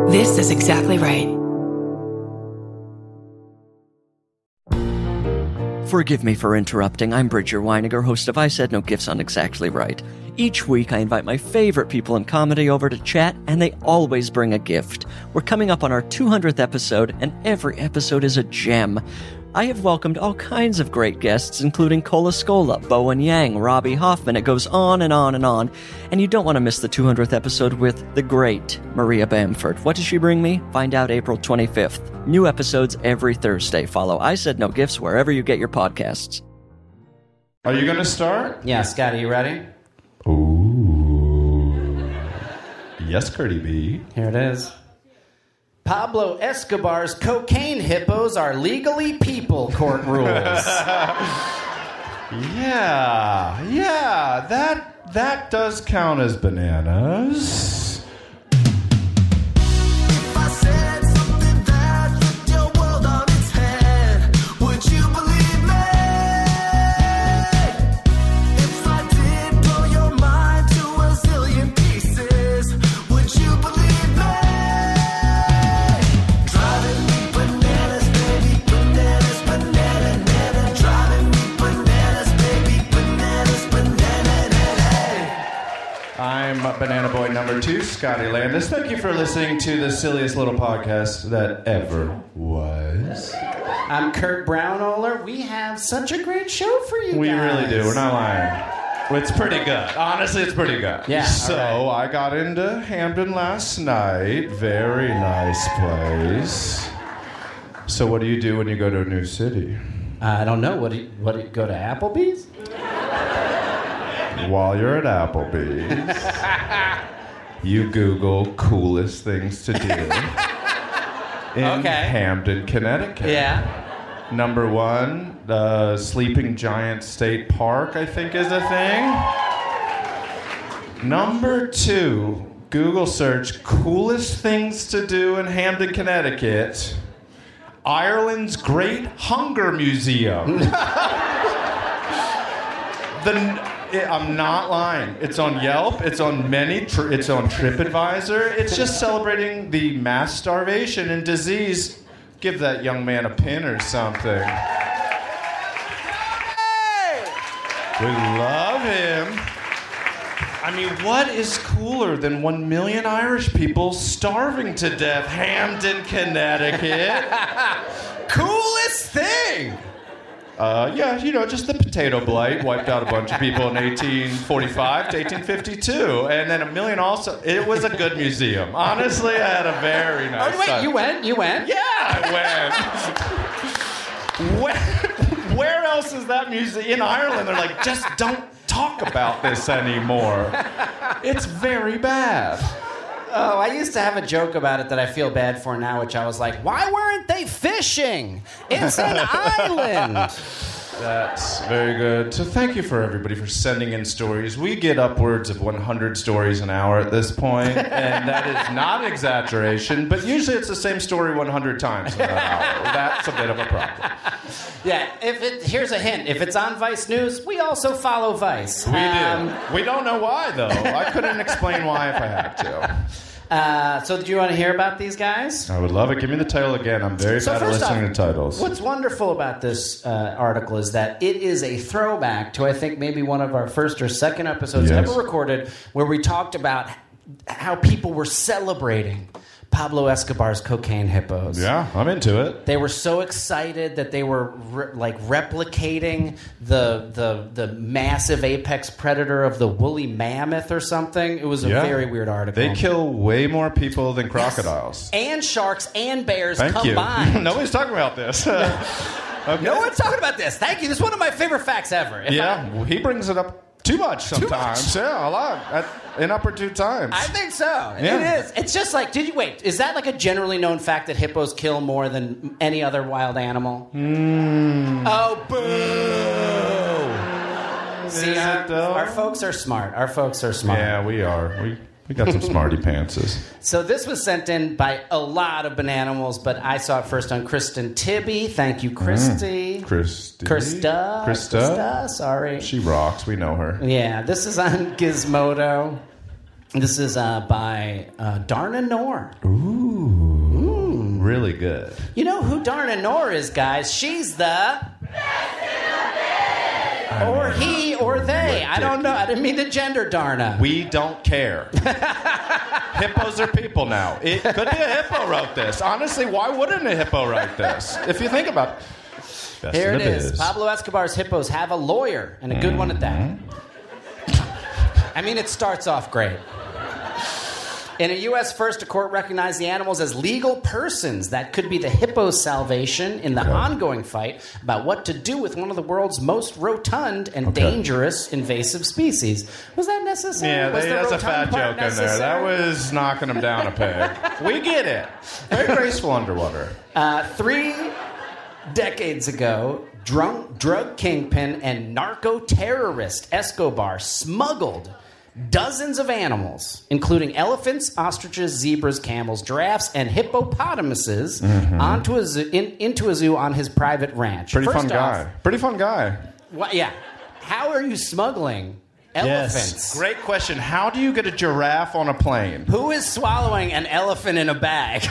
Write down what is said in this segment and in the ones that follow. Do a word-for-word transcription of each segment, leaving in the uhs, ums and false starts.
This is exactly right. Forgive me for interrupting. I'm Bridger Weiniger, host of I Said No Gifts on Exactly Right. Each week, I invite my favorite people in comedy over to chat, and they always bring a gift. We're coming up on our two hundredth episode, and every episode is a gem. I have welcomed all kinds of great guests, including Cola Scola, Bowen Yang, Robbie Hoffman. It goes on and on and on. And you don't want to miss the two hundredth episode with the great Maria Bamford. What does she bring me? Find out April twenty-fifth. New episodes every Thursday. Follow I Said No Gifts wherever you get your podcasts. Are you going to start? Yeah, Scott, are you ready? Ooh. Yes, Curdy B. Here it is. Pablo Escobar's cocaine hippos are legally people, court rules. Yeah, yeah, that that does count as bananas. If I said something that flipped your world on its head, would you believe me? If I did blow your mind to a zillion pieces, would you believe me? Driving me bananas, baby, bananas, banana, banana. Driving me bananas, baby, bananas, banana, banana. I'm Banana Boy number two, Scotty Landis. Thank you for listening to the silliest little podcast that ever was. I'm Kurt Brownohler. We have such a great show for you We guys. really do. We're not lying. It's pretty good. Honestly, it's pretty good. Yeah, So all I got into Hamden last night. Very nice place. So what do you do when you go to a new city? Uh, I don't know. What do you, what do you go to Applebee's? While you're at Applebee's, you Google coolest things to do in Okay. Hamden, Connecticut. Yeah. Number one, the Sleeping Giant State Park, I think, is a thing. Number two, Google search coolest things to do in Hamden, Connecticut. Ireland's Great Hunger Museum. the I'm not lying. It's on Yelp. It's on many. Tri- it's on TripAdvisor. It's just celebrating the mass starvation and disease. Give that young man a pin or something. We love him. I mean, what is cooler than one million Irish people starving to death? Hamden, Connecticut. Coolest thing. Uh, yeah, you know, just the potato blight wiped out a bunch of people in eighteen forty-five to eighteen fifty-two. And then a million also. It was a good museum. Honestly, I had a very nice Oh, wait, time. you went? You went? Yeah, I went. where, where else is that museum? In Ireland, they're like, just don't talk about this anymore. It's very bad. Oh, I used to have a joke about it that I feel bad for now, which I was like, why weren't they fishing? It's an island. That's very good. So thank you for everybody for sending in stories. We get upwards of one hundred stories an hour at this point, and that is not an exaggeration, but usually it's the same story one hundred times in an hour. That's a bit of a problem. Yeah, if it, here's a hint. If it's on Vice News, we also follow Vice. We Um, do. We don't know why, though. I couldn't explain why if I had to. Uh, so do you want to hear about these guys? I would love it. Give me the title again. I'm very So bad at first listening off, to titles. What's wonderful about this uh, article is that it is a throwback to, I think, maybe one of our first or second episodes Yes. ever recorded where we talked about how people were celebrating Pablo Escobar's cocaine hippos. Yeah, I'm into it. They were so excited that they were re- like replicating the, the the massive apex predator of the woolly mammoth or something. It was a Yeah. very weird article. They kill way more people than crocodiles. And sharks and bears Thank combined. you. Nobody's talking about this. Okay. No one's talking about this. Thank you. This is one of my favorite facts ever. If Yeah, well, he brings it up too much sometimes. much. Yeah, a lot. At inopportune times. I, I think so. Yeah. It is. It's just like, did you wait? Is that like a generally known fact that hippos kill more than any other wild animal? Mm. Oh, boo! See, Is our, it though? our folks are smart. Our folks are smart. Yeah, we are. We we got some smarty pantses. So this was sent in by a lot of bananimals, but I saw it first on Kristen Tibby. Thank you, Christy. Mm. Christy. Krista. Krista. Krista. Sorry. She rocks. We know her. Yeah, this is on Gizmodo. This is uh, by uh, Darna Noor. Ooh. really good. You know who Darna Noor is, guys? She's the... Or he or they. I don't know. I didn't mean to gender Darna. We don't care. Hippos are people now. It could be a hippo wrote this. Honestly, why wouldn't a hippo write this? If you think about it. Best Here in it the is. biz. Pablo Escobar's hippos have a lawyer, and a good one at that. I mean, it starts off great. In a U S first, a court recognized the animals as legal persons. That could be the hippo's salvation in the Okay. ongoing fight about what to do with one of the world's most rotund and Okay. dangerous invasive species. Was that necessary? Yeah, was they, the that's a rotund fat part joke in there. That necessary? was knocking them down a peg. We get it. Very graceful underwater. Uh, three decades ago, drunk, drug kingpin and narco-terrorist Escobar smuggled dozens of animals, including elephants, ostriches, zebras, camels, giraffes, and hippopotamuses, onto a zoo, in, into a zoo on his private ranch. Pretty First fun guy. off, Pretty fun guy. wha- yeah. How are you smuggling elephants? Great question. How do you get a giraffe on a plane? Who is swallowing an elephant in a bag?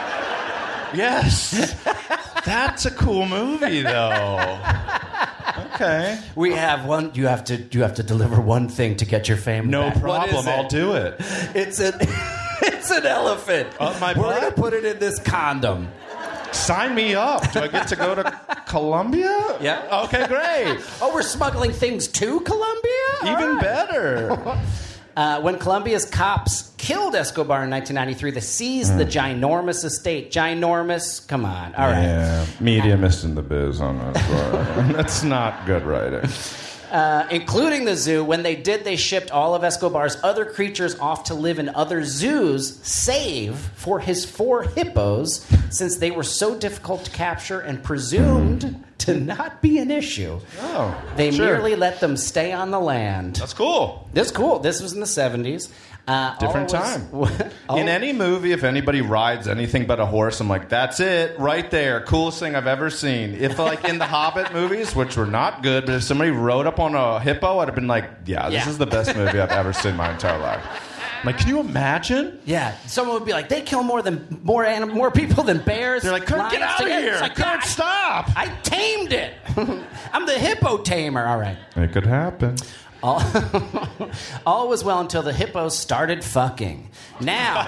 Yes. That's a cool movie, though. Okay. We have one. You have to. You have to deliver one thing to get your family. No back. What is problem. it? I'll do it. It's an. It's an elephant. Up my We're butt? gonna put it in this condom. Sign me up. Do I get to go to Colombia? Yeah. Okay, great. Oh, we're smuggling things to Colombia. All Even right. better. Uh, when Colombia's cops killed Escobar in nineteen ninety-three, they seized the ginormous estate. Ginormous. Come on. All right. Yeah, media missing the biz on that. That's not good writing. Uh, including the zoo. When they did, they shipped all of Escobar's other creatures off to live in other zoos, save for his four hippos, since they were so difficult to capture and presumed to not be an issue. Oh, They sure. merely let them stay on the land. That's cool. This is cool. This was in the seventies. Uh, Different all it was- all- In any movie, if anybody rides anything but a horse, I'm like, that's it, right there. Coolest thing I've ever seen. If, like, in the Hobbit movies, which were not good, but if somebody rode up on a hippo, I'd have been like, yeah, this Yeah. is the best movie I've ever seen in my entire life. I'm like, can you imagine? Yeah, someone would be like, they kill more than more anim- more people than bears. They're like, Kurt, get lions, out of tigers." here. It's like, Kurt, "I- stop. I tamed it. I'm the hippo tamer. All right. It could happen. All, all was well until the hippos started fucking. Now,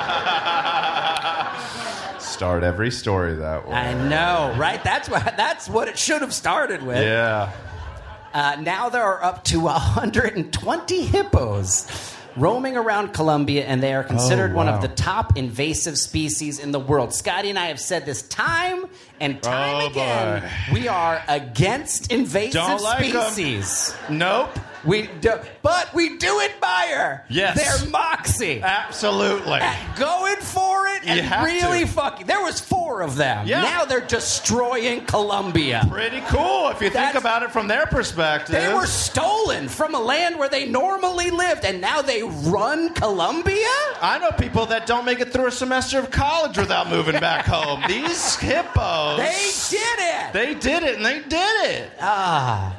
Start every story that way. I know, right? That's what that's what it should have started with. Yeah. Uh, now there are up to one hundred twenty hippos roaming around Colombia, and they are considered Oh, one wow. of the top invasive species in the world. Scotty and I have said this time and time Oh, again. boy. We are against invasive Don't like 'em. species. Nope. We do, but we do admire Yes. their moxie. Absolutely. At going for it You and have really to. fucking. There was four of them. Yeah. Now they're destroying Colombia. Pretty cool if you think That's- about it from their perspective. They were stolen from a land where they normally lived, and now they run Colombia? I know people that don't make it through a semester of college without moving back home. These hippos. They did it! They did it, and they did it. Ah.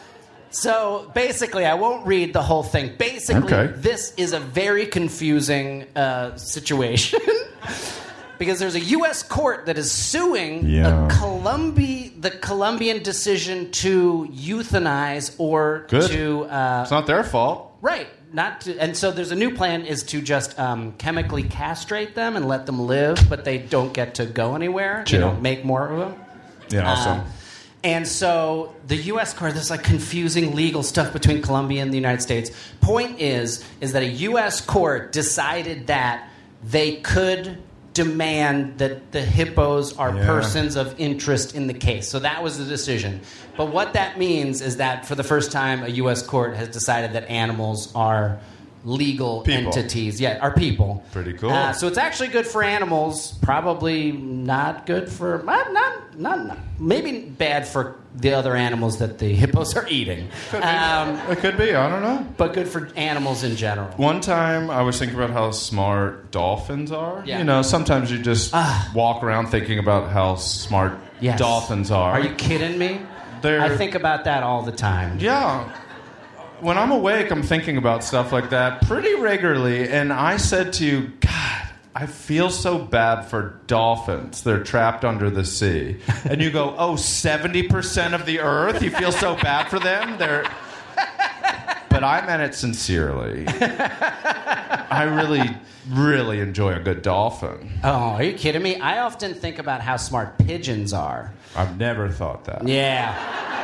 So basically, I won't read the whole thing. Basically, Okay. this is a very confusing uh, situation. Because there's a U S court that is suing Yeah. a Colombia, the Colombian decision to euthanize or Good. to uh, It's not their fault. right, not to, and so there's a new plan is to just um, chemically castrate them and let them live, but they don't get to go anywhere. Chill. You know, make more of them. Yeah, awesome. Uh, and so the U S court, there's like confusing legal stuff between Colombia and the United States. Point is, is that a U S court decided that they could demand that the hippos are Yeah. persons of interest in the case. So that was the decision. But what that means is that for the first time, a U S court has decided that animals are legal People. entities. Yeah, are people. Pretty cool. Uh, so it's actually good for animals. Probably not good for not not not, not maybe bad for the other animals that the hippos are eating. Um, It could be. I don't know. but good for animals in general. One time, I was thinking about how smart dolphins are. Yeah. You know, sometimes you just Ah. walk around thinking about how smart Yes. dolphins are. Are you kidding me? They're- I think about that all the time. Yeah. When I'm awake, I'm thinking about stuff like that pretty regularly. And I said to you, God, I feel so bad for dolphins. They're trapped under the sea. And you go, oh, seventy percent of the earth? You feel so bad for them? They're... But I meant it sincerely. I really, really enjoy a good dolphin. Oh, are you kidding me? I often think about how smart pigeons are. I've never thought that. Yeah.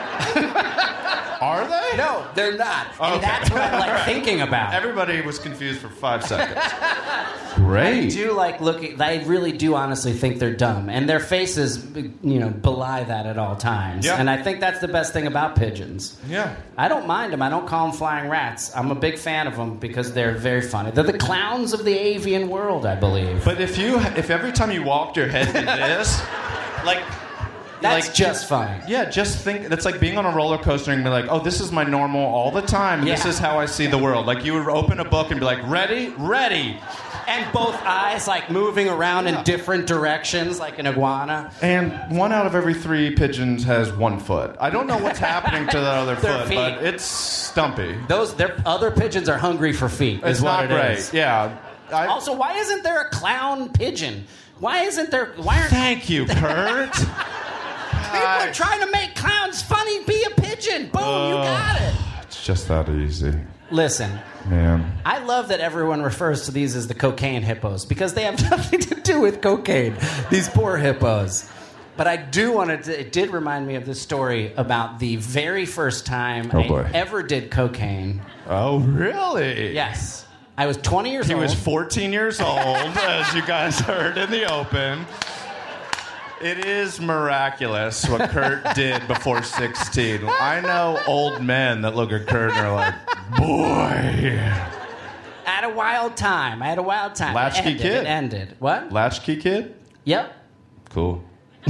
Are they? No, they're not. Okay. And that's what I like thinking about. Everybody was confused for five seconds. I Great. do like looking. I really do honestly think they're dumb, and their faces, you know, belie that at all times. Yeah. And I think that's the best thing about pigeons. Yeah. I don't mind them. I don't call them flying rats. I'm a big fan of them because they're very funny. They're the clowns of the avian world, I believe. But if you, if every time you walked your head did this, like, That's like, just funny. yeah, just think. That's like being on a roller coaster and be like, oh, this is my normal all the time. And This Yeah. is how I see the world. Like you would open a book and be like, ready, ready. And both eyes like moving around in different directions, like an iguana. And one out of every three pigeons has one foot. I don't know what's happening to that other Their foot, feet. but it's stumpy. Those their other pigeons are hungry for feet. It's is what not it great. is. Yeah. I, Also, why isn't there a clown pigeon? Why isn't there? Why aren't thank you, Kurt. people are trying to make clowns funny? Be a pigeon. Boom, you got it. It's just that easy, Listen, man. I love that everyone refers to these as the cocaine hippos because they have nothing to do with cocaine. These poor hippos. But I do want to. It did remind me of this story about the very first time Oh, I boy. ever did cocaine. Oh, really? Yes, I was twenty years He old. was fourteen years old, as you guys heard in the open. It is miraculous what Kurt did before sixteen. I know old men that look at Kurt and are like, boy. I had a wild time. I had a wild time. Latchkey it ended. kid? It ended. What? Latchkey kid? Yep. Cool.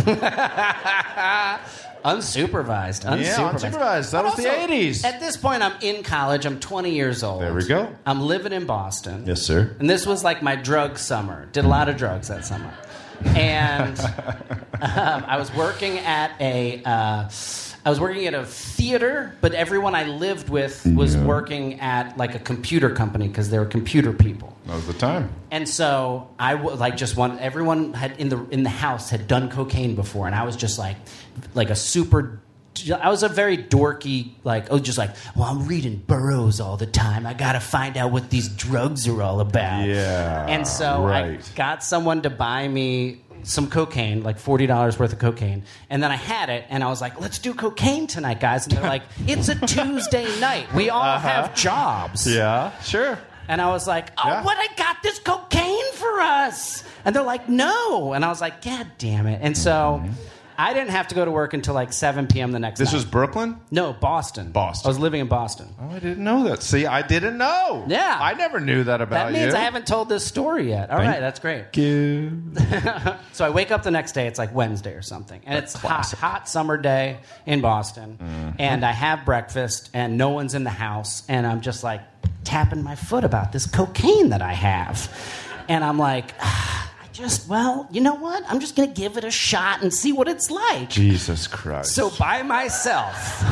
Unsupervised. Unsupervised. Yeah, unsupervised. That But was the also, eighties. At this point, I'm in college. I'm twenty years old. There we go. I'm living in Boston. Yes, sir. And this was like my drug summer. Did a lot of drugs that summer. And um, I was working at a, uh, I was working at a theater, but everyone I lived with was Yeah. working at like a computer company because they were computer people. That was the time. And so I w- like just one. Everyone had in the in the house had done cocaine before, and I was just like, like a super. I was a very dorky, like, oh, just like, well, I'm reading Burroughs all the time. I got to find out what these drugs are all about. Yeah, And so right. I got someone to buy me some cocaine, like forty dollars worth of cocaine. And then I had it, and I was like, let's do cocaine tonight, guys. And they're like, it's a Tuesday night. We all Uh-huh. have jobs. Yeah, sure. And I was like, oh, Yeah. what? I got this cocaine for us. And they're like, no. And I was like, God damn it. And so I didn't have to go to work until like seven p.m. the next This night. was Brooklyn? No, Boston. Boston. I was living in Boston. Oh, I didn't know that. See, I didn't know. Yeah. I never knew that about That means you. I haven't told this story yet. All Thank right, that's great. you. So I wake up the next day. It's like Wednesday or something, and it's hot, hot summer day in Boston. And I have breakfast, and no one's in the house, and I'm just like tapping my foot about this cocaine that I have, and I'm like, ah, I just well, you know what? I'm just gonna give it a shot and see what it's like. Jesus Christ. So by myself,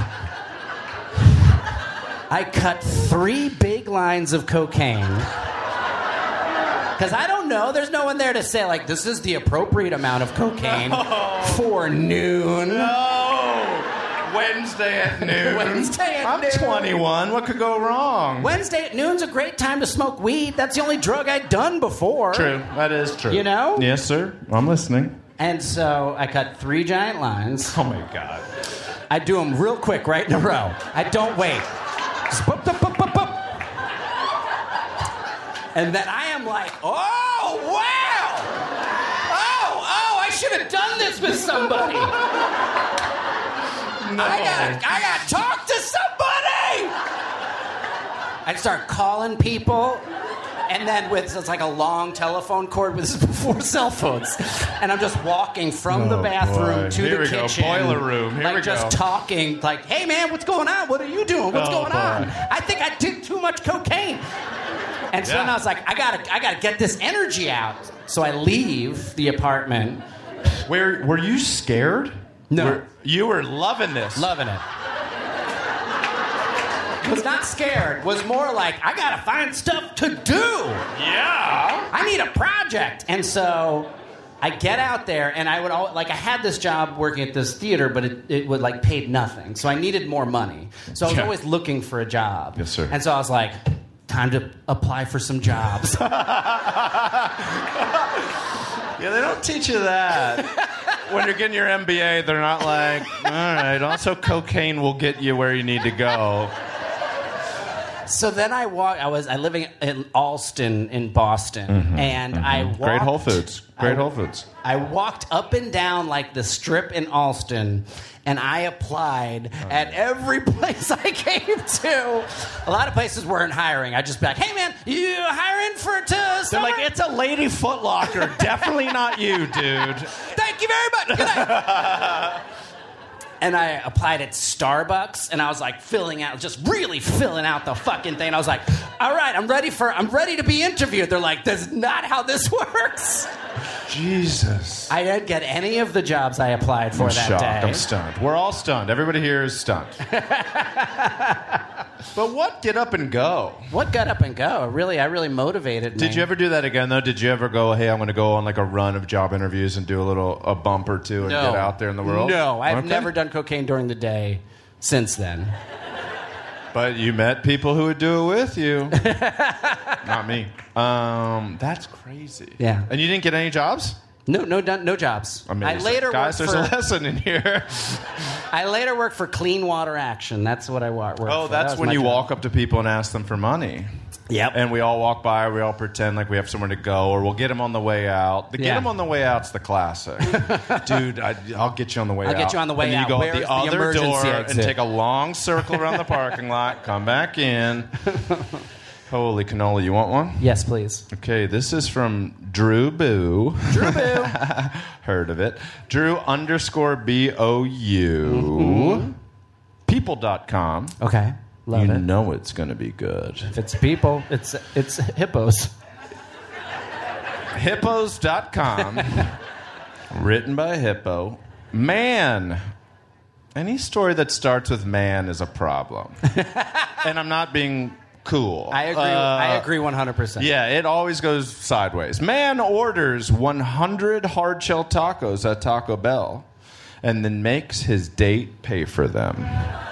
I cut three big lines of cocaine. Because I don't know. There's no one there to say, like, this is the appropriate amount of cocaine for noon. No! Wednesday at noon. Wednesday at I'm noon. twenty-one. What could go wrong? Wednesday at noon's a great time to smoke weed. That's the only drug I'd done before. True. That is true. You know? Yes, sir. I'm listening. And so I cut three giant lines. Oh, my God. I do them real quick, right in a row. I don't wait. Just boop, boop, boop, boop, boop. And then I am like, oh, wow! Oh, oh, I should have done this with somebody. No. I gotta, I gotta talk to somebody! I'd start calling people, and then with, it's like a long telephone cord, with, this is before cell phones. And I'm just walking from the Oh, bathroom boy. to Here the we go. kitchen. Boiler room. Here like we just go. talking, like, hey man, what's going on? What are you doing? What's Oh, going on? boy. I think I did too much cocaine. And so Yeah. then I was like, I gotta, I gotta get this energy out. So I leave the apartment. Where, were you scared? No. Were- you were loving this. Loving it. was not scared. Was more like, I gotta find stuff to do. Yeah. I need a project. And so I get out there, and I would all, like I had this job working at this theater, but it, it would like paid nothing. So I needed more money. So I was Yeah. always looking for a job. Yes, sir. And so I was like, time to apply for some jobs. Yeah, they don't teach you that. When you're getting your M B A, they're not like, all right, also cocaine will get you where you need to go. So then I walked. I was I living in Alston in Boston, and I walked, Great Whole Foods. Great I- Whole Foods. I walked up and down like the strip in Alston, and I applied at every place I came to. A lot of places weren't hiring. I just be like, "Hey man, you hiring for to They're summer?" like, it's a Lady Foot Locker. Definitely not you, dude. Thank you very much. Good night. And I applied at Starbucks, and I was like filling out, just really filling out the fucking thing. I was like, all right, I'm ready for, I'm ready to be interviewed. They're like, that's not how this works. Jesus. I didn't get any of the jobs I applied for I'm that shocked. day. I'm stunned. We're all stunned. Everybody here is stunned. But what? Get up and go. What got up and go? Really, I really motivated me. Did you ever do that again, though? Did you ever go, hey, I'm going to go on like a run of job interviews and do a little a bump or two and No. get out there in the world? No, I've Okay. never done cocaine during the day since then. But you met people who would do it with you. Not me. Um, that's crazy. Yeah. And you didn't get any jobs? No, no, no, no jobs. Amazing. I later Guys, worked there's for, a lesson in here. I later worked for Clean Water Action. That's what I wa- worked Oh, for. that's That was when my you job. walk up to people and ask them for money. Yep. And we all walk by, we all pretend like we have somewhere to go, or we'll get them on the way out. The get Yeah. them on the way out's the classic. Dude, I, I'll get you on the way I'll out. get you on the way and then out. you go Where's out the the other emergency door and exit? take a long circle around the parking lot, come back in. Holy cannoli, you want one? Yes, please. Okay, this is from Drew Boo. Drew Boo. Heard of it. Drew underscore B O U. Mm-hmm. People dot com. Okay. Love You it. know it's going to be good. If it's people, it's it's hippos. Hippos dot com. Written by Hippo. Man. Any story that starts with man is a problem. And I'm not being cool. I agree. Uh, I agree one hundred percent. Yeah, it always goes sideways. Man orders one hundred hard shell tacos at Taco Bell and then makes his date pay for them.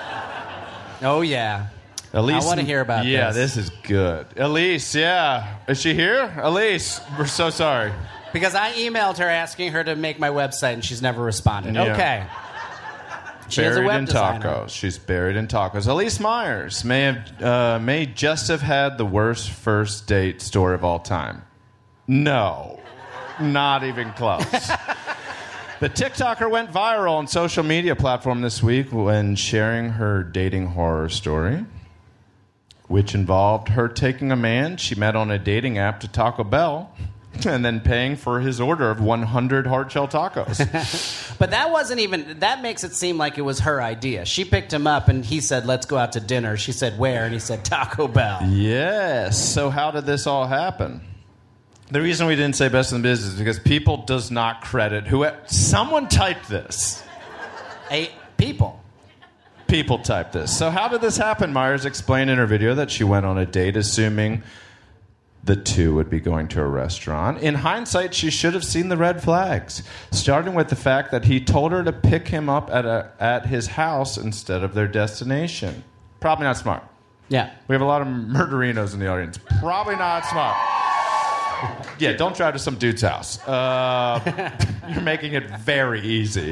Oh yeah. Elise, I wanna hear about yeah, this. this is good. Elise, yeah. Is she here? Elise, we're so sorry. Because I emailed her asking her to make my website, and she's never responded. Yeah. Okay. She is a Buried web in designer. tacos. She's buried in tacos. Elise Myers may have uh, may just have had the worst first date story of all time. No, not even close. The TikToker went viral on social media platform this week when sharing her dating horror story, which involved her taking a man she met on a dating app to Taco Bell and then paying for his order of one hundred hard shell tacos. But that wasn't even. That makes it seem like it was her idea. She picked him up, and he said, "Let's go out to dinner." She said, "Where?" And he said, "Taco Bell." Yes. So how did this all happen? The reason we didn't say best in the business is because people does not credit who. Someone typed this. Eight people. People typed this. So how did this happen? Myers explained in her video that she went on a date assuming the two would be going to a restaurant. In hindsight, she should have seen the red flags, starting with the fact that he told her to pick him up at a at his house instead of their destination. Probably not smart. Yeah. We have a lot of murderinos in the audience. Probably not smart. Yeah, don't drive to some dude's house. Uh, you're making it very easy.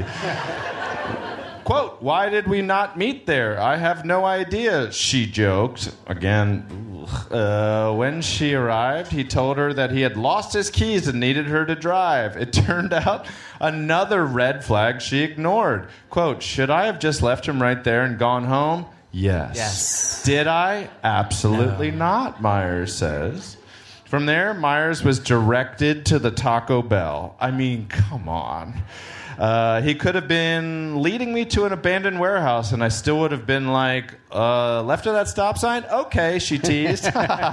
Quote, why did we not meet there? I have no idea, she joked. Again, uh, when she arrived, he told her that he had lost his keys and needed her to drive. It turned out another red flag she ignored. Quote, should I have just left him right there and gone home? Yes. Yes. Did I? Absolutely No. not, Myers says. From there, Myers was directed to the Taco Bell. I mean, come on. Uh, he could have been leading me to an abandoned warehouse, and I still would have been like, uh, left of that stop sign? Okay, she teased.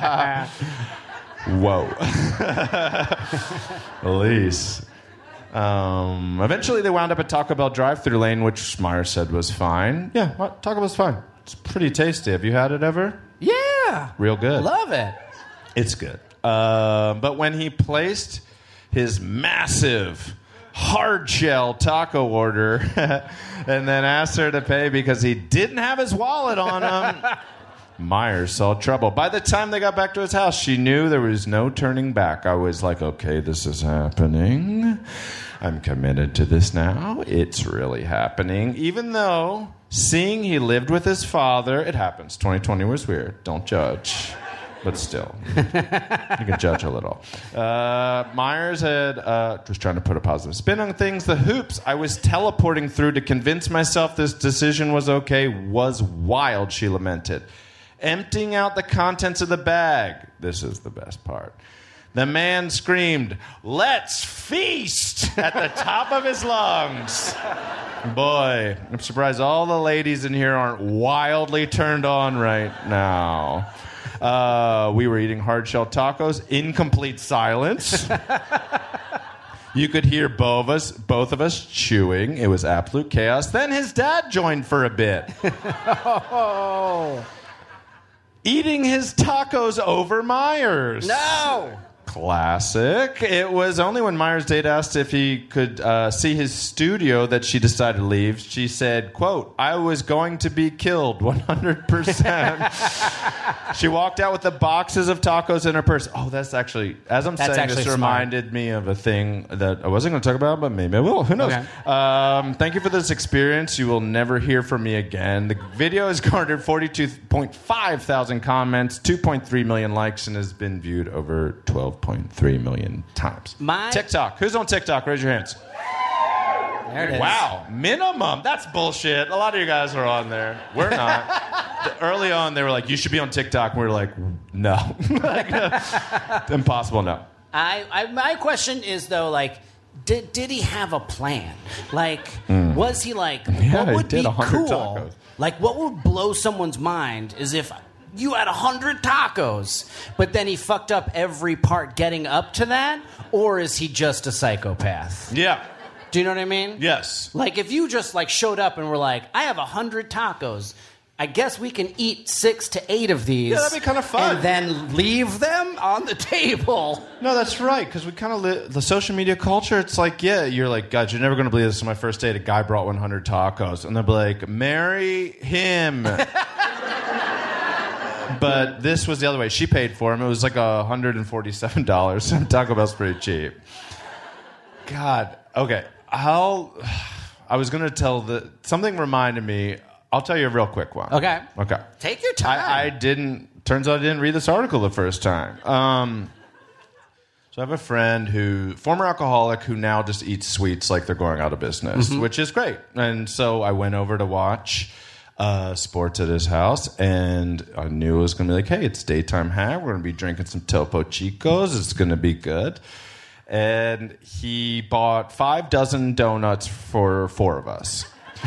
Whoa. Elise. Um, eventually, they wound up at Taco Bell drive-thru lane, which Myers said was fine. Yeah, what? Taco Bell's fine. It's pretty tasty. Have you had it ever? Yeah. Real good. Love it. It's good. Uh, but when he placed his massive hard shell taco order and then asked her to pay because he didn't have his wallet on him, Myers saw trouble. By the time they got back to his house, she knew there was no turning back. I was like, okay, this is happening. I'm committed to this now. It's really happening. Even though seeing he lived with his father, it happens. twenty twenty was weird. Don't judge. But still, you can judge a little. Uh, Myers had, uh, just trying to put a positive spin on things, the hoops I was teleporting through to convince myself this decision was okay was wild, she lamented. Emptying out the contents of the bag. This is the best part. The man screamed, "Let's feast!" at the top of his lungs. Boy, I'm surprised all the ladies in here aren't wildly turned on right now. Uh, we were eating hard-shell tacos in complete silence. You could hear both of us, both of us chewing. It was absolute chaos. Then his dad joined for a bit. Oh. Eating his tacos over Myers. No. Classic. It was only when Myers' date asked if he could uh, see his studio that she decided to leave. She said, quote, "I was going to be killed one hundred percent. She walked out with the boxes of tacos in her purse. Oh, that's actually, as I'm That's saying, this actually reminded smart. me of a thing that I wasn't going to talk about, but maybe I will. Who knows? Okay. Um, thank you for this experience. You will never hear from me again. The video has garnered forty-two point five thousand comments, two point three million likes, and has been viewed over twelve point three million times. My- TikTok. Who's on TikTok? Raise your hands. There it is. Wow, minimum. That's bullshit. A lot of you guys are on there. We're not. The- Early on, they were like, "You should be on TikTok." And we were like, "No, Like, uh, impossible." No. I, I my question is though, like, did did he have a plan? Like, was he like, Yeah, what he would did be one hundred cool? tacos. Like, what would blow someone's mind is if you had a hundred tacos, but then he fucked up every part getting up to that, or is he just a psychopath? Yeah. Do you know what I mean? Yes. Like, if you just like showed up and were like, I have a hundred tacos. I guess we can eat six to eight of these. Yeah, that'd be kinda fun. And then leave them on the table. No, that's right. Because we kind of li- the social media culture. It's like, yeah, you're like, God, you're never going to believe this. On my first date, a guy brought one hundred tacos, and they'll be like, marry him. But this was the other way. She paid for him. It was like one hundred forty-seven dollars. Taco Bell's pretty cheap. God. Okay. I'll. I was going to tell the something reminded me. I'll tell you a real quick one. Okay. Okay. Take your time. I, I didn't. Turns out I didn't read this article the first time. Um, so I have a friend who, former alcoholic, who now just eats sweets like they're going out of business, which is great. And so I went over to watch uh, sports at his house, and I knew it was going to be like, hey, it's daytime hack. We're going to be drinking some Topo Chicos. It's going to be good. And he bought five dozen donuts for four of us.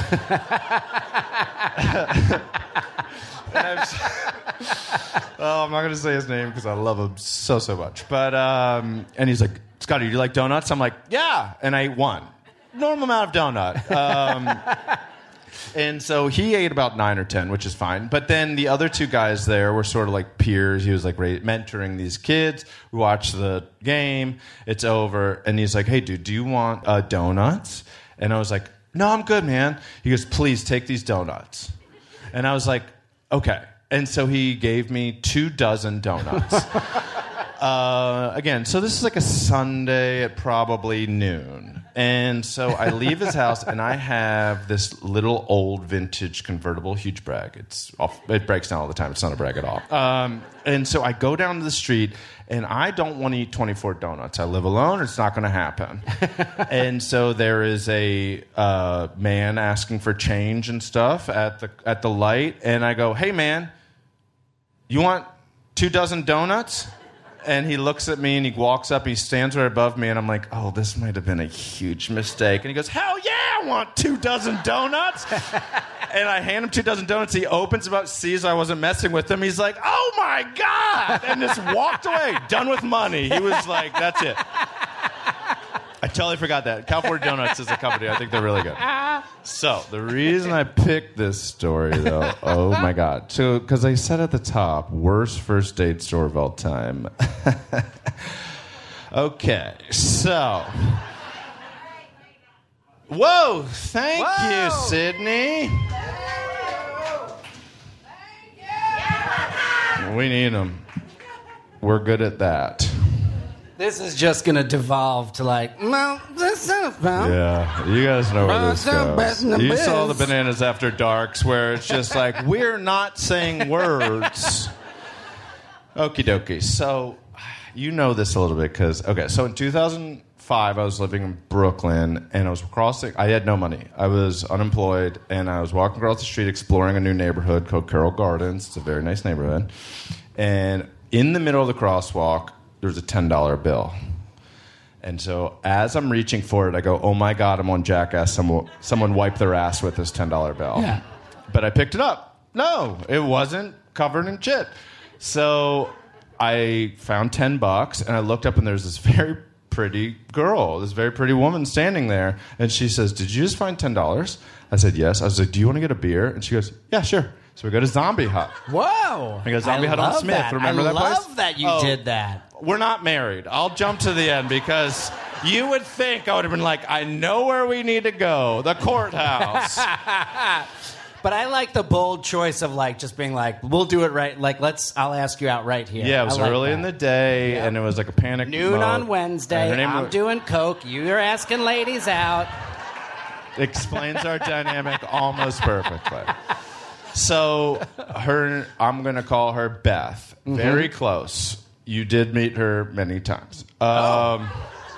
And oh, I'm not going to say his name because I love him so, so much. But, um, and he's like, Scotty, do you like donuts? I'm like, yeah. And I ate one. Normal amount of donut. Um, and so he ate about nine or ten, which is fine. But then the other two guys there were sort of like peers. He was like mentoring these kids. We watched the game. It's over. And he's like, hey, dude, do you want uh, donuts? And I was like, no, I'm good, man. He goes, please take these donuts. And I was like, okay. And so he gave me two dozen donuts. uh, again, so this is like a Sunday at probably noon. And so I leave his house, and I have this little old vintage convertible, huge brag. It's off, it breaks down all the time. It's not a brag at all. Um, and so I go down to the street, and I don't want to eat twenty-four donuts. I live alone. It's not going to happen. And so there is a uh, man asking for change and stuff at the at the light, and I go, hey, man, you want two dozen donuts? And he looks at me and he walks up, he stands right above me, and I'm like, oh, this might have been a huge mistake. And he goes, hell yeah, I want two dozen donuts. And I hand him two dozen donuts. He opens about, sees I wasn't messing with him. He's like, oh my God. And just walked away, done with money. He was like, that's it. I totally forgot that. California Donuts is a company. I think they're really good. So the reason I picked this story, though, oh my God, so because I said at the top, worst first date story of all time. Okay, so, whoa, thank Whoa. you, Sydney. We need them. We're good at that. This is just going to devolve to like, no, this is about. Yeah, you guys know where this Well, goes. best in the You saw the biz. Bananas After Darks where it's just like, we're not saying words. Okie dokie. So, you know this a little bit because, okay, so in two thousand five, I was living in Brooklyn and I was crossing, I had no money. I was unemployed and I was walking across the street exploring a new neighborhood called Carroll Gardens. It's a very nice neighborhood. And in the middle of the crosswalk, there was a ten dollar bill. And so as I'm reaching for it, I go, oh my God, I'm on Jackass. Someone, someone wiped their ass with this ten dollar bill. Yeah. But I picked it up. No, it wasn't covered in shit. So I found ten bucks and I looked up and there's this very pretty girl, this very pretty woman standing there. And she says, did you just find ten dollars? I said, yes. I was like, do you want to get a beer? And she goes, yeah, sure. So we go to Zombie Hut. Whoa. I go, Zombie I Hut on love Smith. that. Remember I that place? love that you Oh. did that. We're not married. I'll jump to the end because you would think I would have been like, I know where we need to go. The courthouse. But I like the bold choice of like just being like, we'll do it right. Like, let's, I'll ask you out right here. Yeah, it was I like early that. in the day, Yep. and it was like a panic Noon mode. on And Wednesday. her name I'm was- doing coke. You're asking ladies out. Explains our dynamic almost perfectly. So her, I'm going to call her Beth. Mm-hmm. Very close. You did meet her many times. Oh. Um,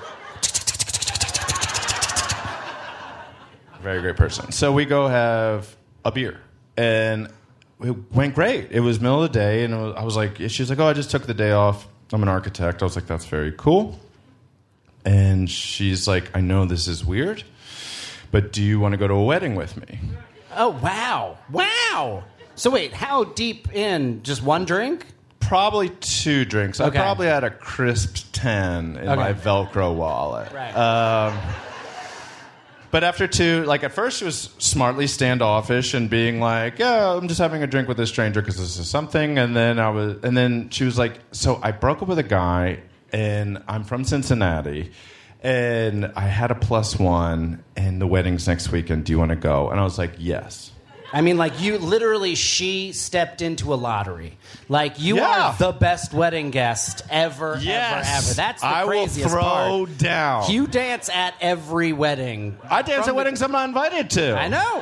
Very great person. So we go have a beer, and it went great. It was middle of the day, and it was, I was like, she was like, oh, I just took the day off. I'm an architect. I was like, that's very cool. And she's like, I know this is weird, but do you want to go to a wedding with me? Oh, wow. Wow. So wait, how deep in? Just one drink? Probably two drinks. Okay. I probably had a crisp ten in Okay. my Velcro wallet. Right. Um, but after two, like at first she was smartly standoffish and being like, yeah, I'm just having a drink with this stranger because this is something. And then I was, and then she was like, so I broke up with a guy and I'm from Cincinnati and I had a plus one and the wedding's next weekend. Do you want to go? And I was like, yes. I mean, like, you literally, she stepped into a lottery. Like, you Yeah. are the best wedding guest ever, Yes. ever, ever. That's the I will craziest throw part. down. You dance at every wedding. I dance From at weddings I'm not invited to. The, I know.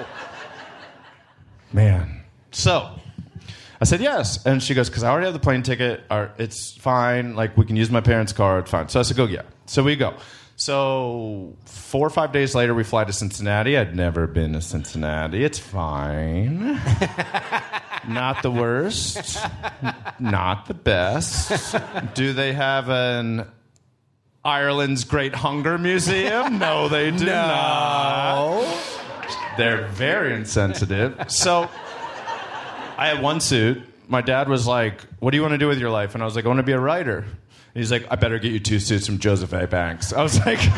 Man. So, I said yes. And she goes, because I already have the plane ticket. Or it's fine. Like, we can use my parents' car. It's fine. So I said, go, yeah. So we go. So, four or five days later, we fly to Cincinnati. I'd never been to Cincinnati. It's fine. Not the worst. Not the best. Do they have an Ireland's Great Hunger Museum? No, they do not. They're very insensitive. So, I had one suit. My dad was like, what do you want to do with your life? And I was like, I want to be a writer. And he's like, I better get you two suits from Joseph A. Banks. I was like,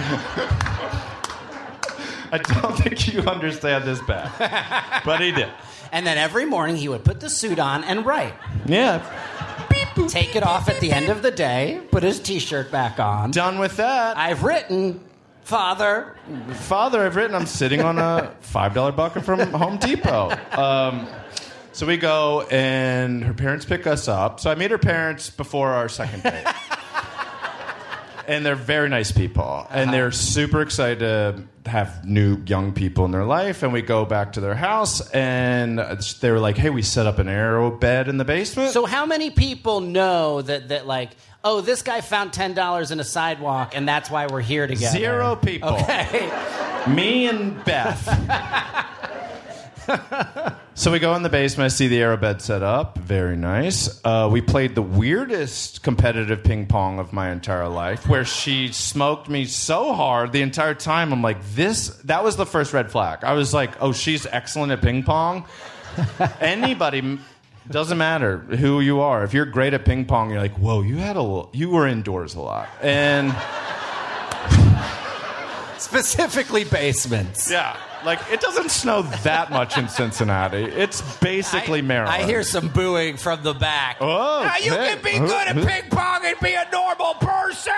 I don't think you understand this bad. But he did. And then every morning he would put the suit on and write. Yeah. Take it off at the end of the day, put his T-shirt back on. Done with that. I've written, Father. Father, I've written, I'm sitting on a five dollar bucket from Home Depot. Um, so we go, and her parents pick us up. So I meet her parents before our second date. And they're very nice people. And they're super excited to have new young people in their life. And we go back to their house, and they were like, hey, we set up an aero bed in the basement. So how many people know that, that like, oh, this guy found ten dollars in a sidewalk, and that's why we're here together? Zero people. Okay. Me and Beth. So we go in the basement. I see the aero bed set up. Very nice. Uh, we played the weirdest competitive ping pong of my entire life, where she smoked me so hard the entire time. I'm like, this. That was the first red flag. I was like, oh, she's excellent at ping pong. Anybody. Doesn't matter who you are. If you're great at ping pong, you're like, whoa, you had a, you were indoors a lot. And Specifically basements. Yeah, like it doesn't snow that much in Cincinnati. It's basically I, Maryland. I hear some booing from the back. Oh, now, you hey. can be good at ping pong and be a normal person.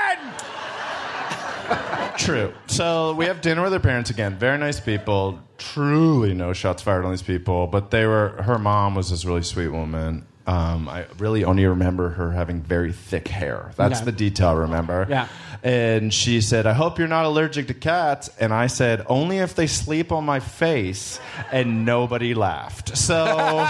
True. So we have dinner with her parents again. Very nice people. Truly no shots fired on these people. But they were. Her mom was this really sweet woman. Um, I really only remember her having very thick hair. That's Okay. the detail I remember. Yeah. And she said, I hope you're not allergic to cats. And I said, only if they sleep on my face. And nobody laughed. So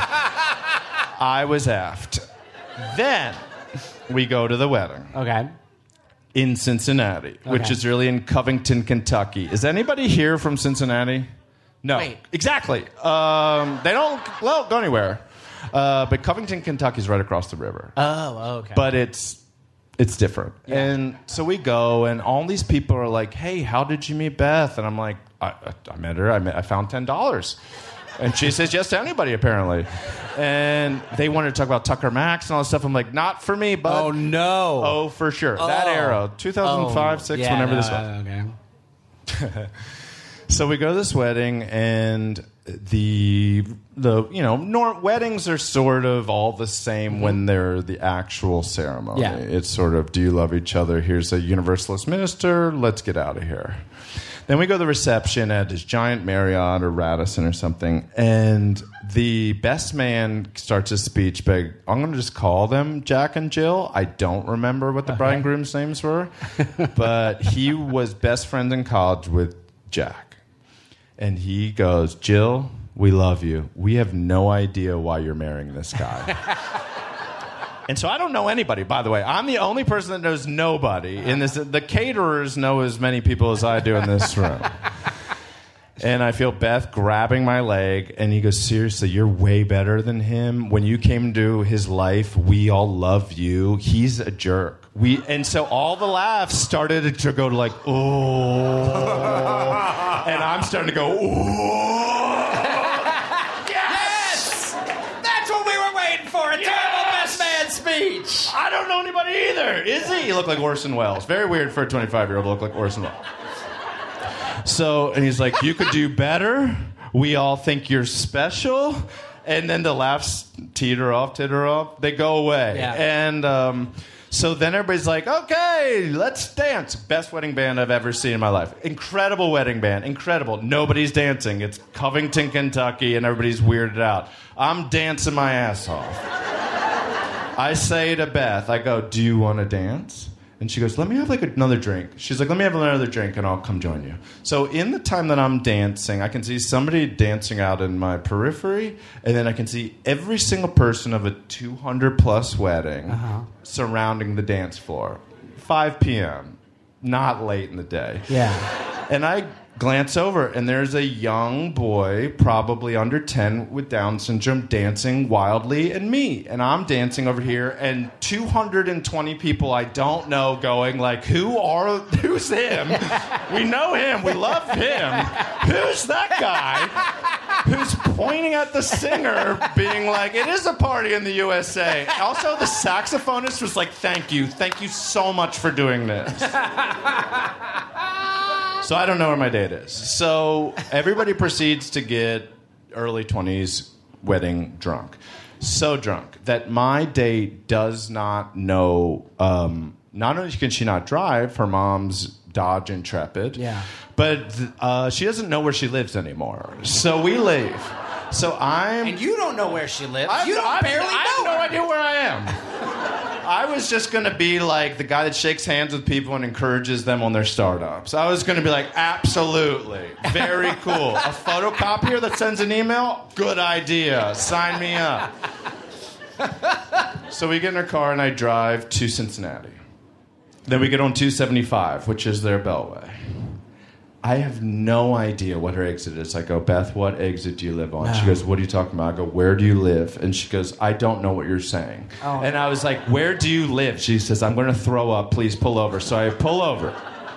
I was effed. Then we go to the wedding. Okay. In Cincinnati, which Okay. is really in Covington, Kentucky. Is anybody here from Cincinnati? No. Wait. Exactly. Um, they don't well, go anywhere. Uh, but Covington, Kentucky is right across the river. Oh, okay. But it's it's different. Yeah. And so we go, and all these people are like, hey, how did you meet Beth? And I'm like, I, I met her. I, met, I found ten dollars. And she says yes to anybody, apparently. And they wanted to talk about Tucker Max and all this stuff. I'm like, not for me, bud. oh, no. Oh, for sure. That Oh. era, two thousand five, Oh, six, yeah, whenever no, this was. Okay. So we go to this wedding, and the the you know nor- weddings are sort of all the same mm-hmm. when they're the actual ceremony. Yeah. It's sort of, do you love each other? Here's a Universalist minister. Let's get out of here. Then we go to the reception at this giant Marriott or Radisson or something, and the best man starts his speech by, I'm going to just call them Jack and Jill. I don't remember what the bride and groom's names were, but he was best friends in college with Jack. And he goes, Jill, we love you. We have no idea why you're marrying this guy. And so I don't know anybody, by the way. I'm the only person that knows nobody in this. The caterers know as many people as I do in this room. And I feel Beth grabbing my leg, and he goes, seriously, you're way better than him. When you came into his life, we all love you. He's a jerk. We And so all the laughs started to go to like, oh. And I'm starting to go, oh. Yes! That's what we were waiting for. A Yes! terrible best man speech. I don't know anybody either. Is he? He looked like Orson Welles. Very weird for a twenty-five-year-old to look like Orson Welles. So, and he's like, you could do better. We all think you're special. And then the laughs teeter off, titter off. They go away. Yeah. And um, so then everybody's like, okay, let's dance. Best wedding band I've ever seen in my life. Incredible wedding band. Incredible. Nobody's dancing. It's Covington, Kentucky, and everybody's weirded out. I'm dancing my ass off. I say to Beth, I go, do you want to dance? And she goes, let me have like another drink. She's like, let me have another drink and I'll come join you. So in the time that I'm dancing, I can see somebody dancing out in my periphery, and then I can see every single person of a two hundred plus wedding Uh-huh. surrounding the dance floor. five p.m., not late in the day. Yeah. And I glance over, and there's a young boy, probably under ten, with Down syndrome, dancing wildly, and me. And I'm dancing over here, and two hundred twenty people I don't know going like, who are, who's him? We know him. We love him. Who's that guy who's pointing at the singer, being like, it is a party in the U S A. Also, the saxophonist was like, thank you. Thank you so much for doing this. So I don't know where my date is. So everybody proceeds to get early twenties wedding drunk. So drunk that my date does not know, um, not only can she not drive, her mom's Dodge Intrepid, Yeah. but uh, she doesn't know where she lives anymore. So we leave. So I'm... And you don't know where she lives. I'm- you don't I'm- barely I know have no her. idea where I am. I was just going to be like the guy that shakes hands with people and encourages them on their startups. I was going to be like, absolutely. Very cool. A photocopier that sends an email? Good idea. Sign me up. So we get in our car and I drive to Cincinnati. Then we get on two seventy-five, which is their Beltway. I have no idea what her exit is. I go, Beth, what exit do you live on? No. She goes, what are you talking about? I go, where do you live? And she goes, I don't know what you're saying. Oh. And I was like, where do you live? She says, I'm going to throw up. Please pull over. So I pull over.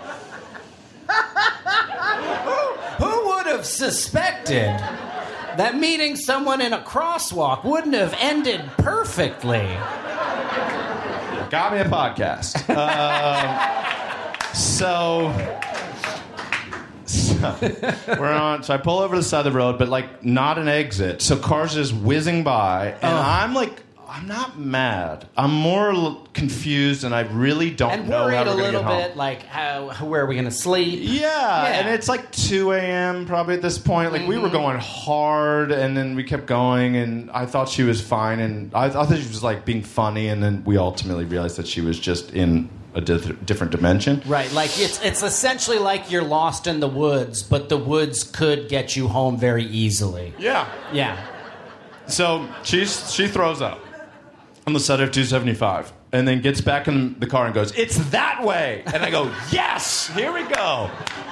Who would have suspected that meeting someone in a crosswalk wouldn't have ended perfectly? Got me a podcast. um, so So we're on. So I pull over to the side of the road, but like not an exit. So cars just whizzing by, and Oh. I'm like, I'm not mad. I'm more l- confused, and I really don't And know worried how a we're gonna little get home. bit, like how where are we gonna sleep? Yeah, and it's like two a.m. probably at this point. Like, we were Mm-hmm. going hard, and then we kept going, and I thought she was fine, and I, I thought she was, like, being funny, and then we ultimately realized that she was just in a di- different dimension. Right, like it's it's essentially like you're lost in the woods, but the woods could get you home very easily. Yeah. Yeah. So she's, she throws up on the side of two seventy-five, and then gets back in the car and goes, "It's that way!" And I go, "Yes, here we go."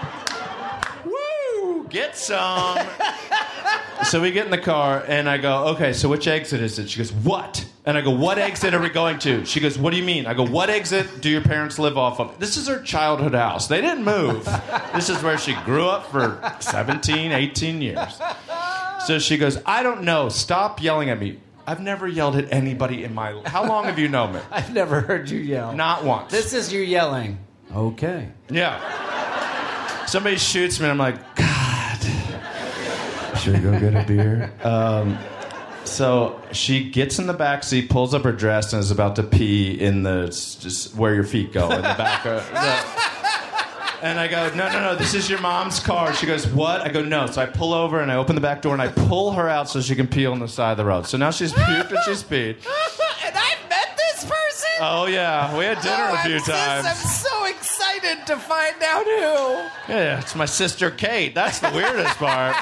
Woo! Get some. So we get in the car, and I go, "Okay, so which exit is it?" She goes, "What?" And I go, "What exit are we going to?" She goes, "What do you mean?" I go, "What exit do your parents live off of?" This is her childhood house. They didn't move. This is where she grew up for seventeen, eighteen years. So she goes, "I don't know. Stop yelling at me." I've never yelled at anybody in my life. How long have you known me? I've never heard you yell. Not once. This is you yelling. Okay. Yeah. Somebody shoots me, and I'm like, God. Should we go get a beer? Um, so she gets in the back seat, pulls up her dress, and is about to pee in the just where your feet go in the back. Of, the, and I go, no, no, no, this is your mom's car. She goes, what? I go, no. So I pull over, and I open the back door, and I pull her out so she can pee on the side of the road. So now she's puked and she's peed. And I've met this person. Oh, yeah. We had dinner Oh, a few I'm so- times. I'm so excited to find out who. Yeah, it's my sister Kate. That's the weirdest part.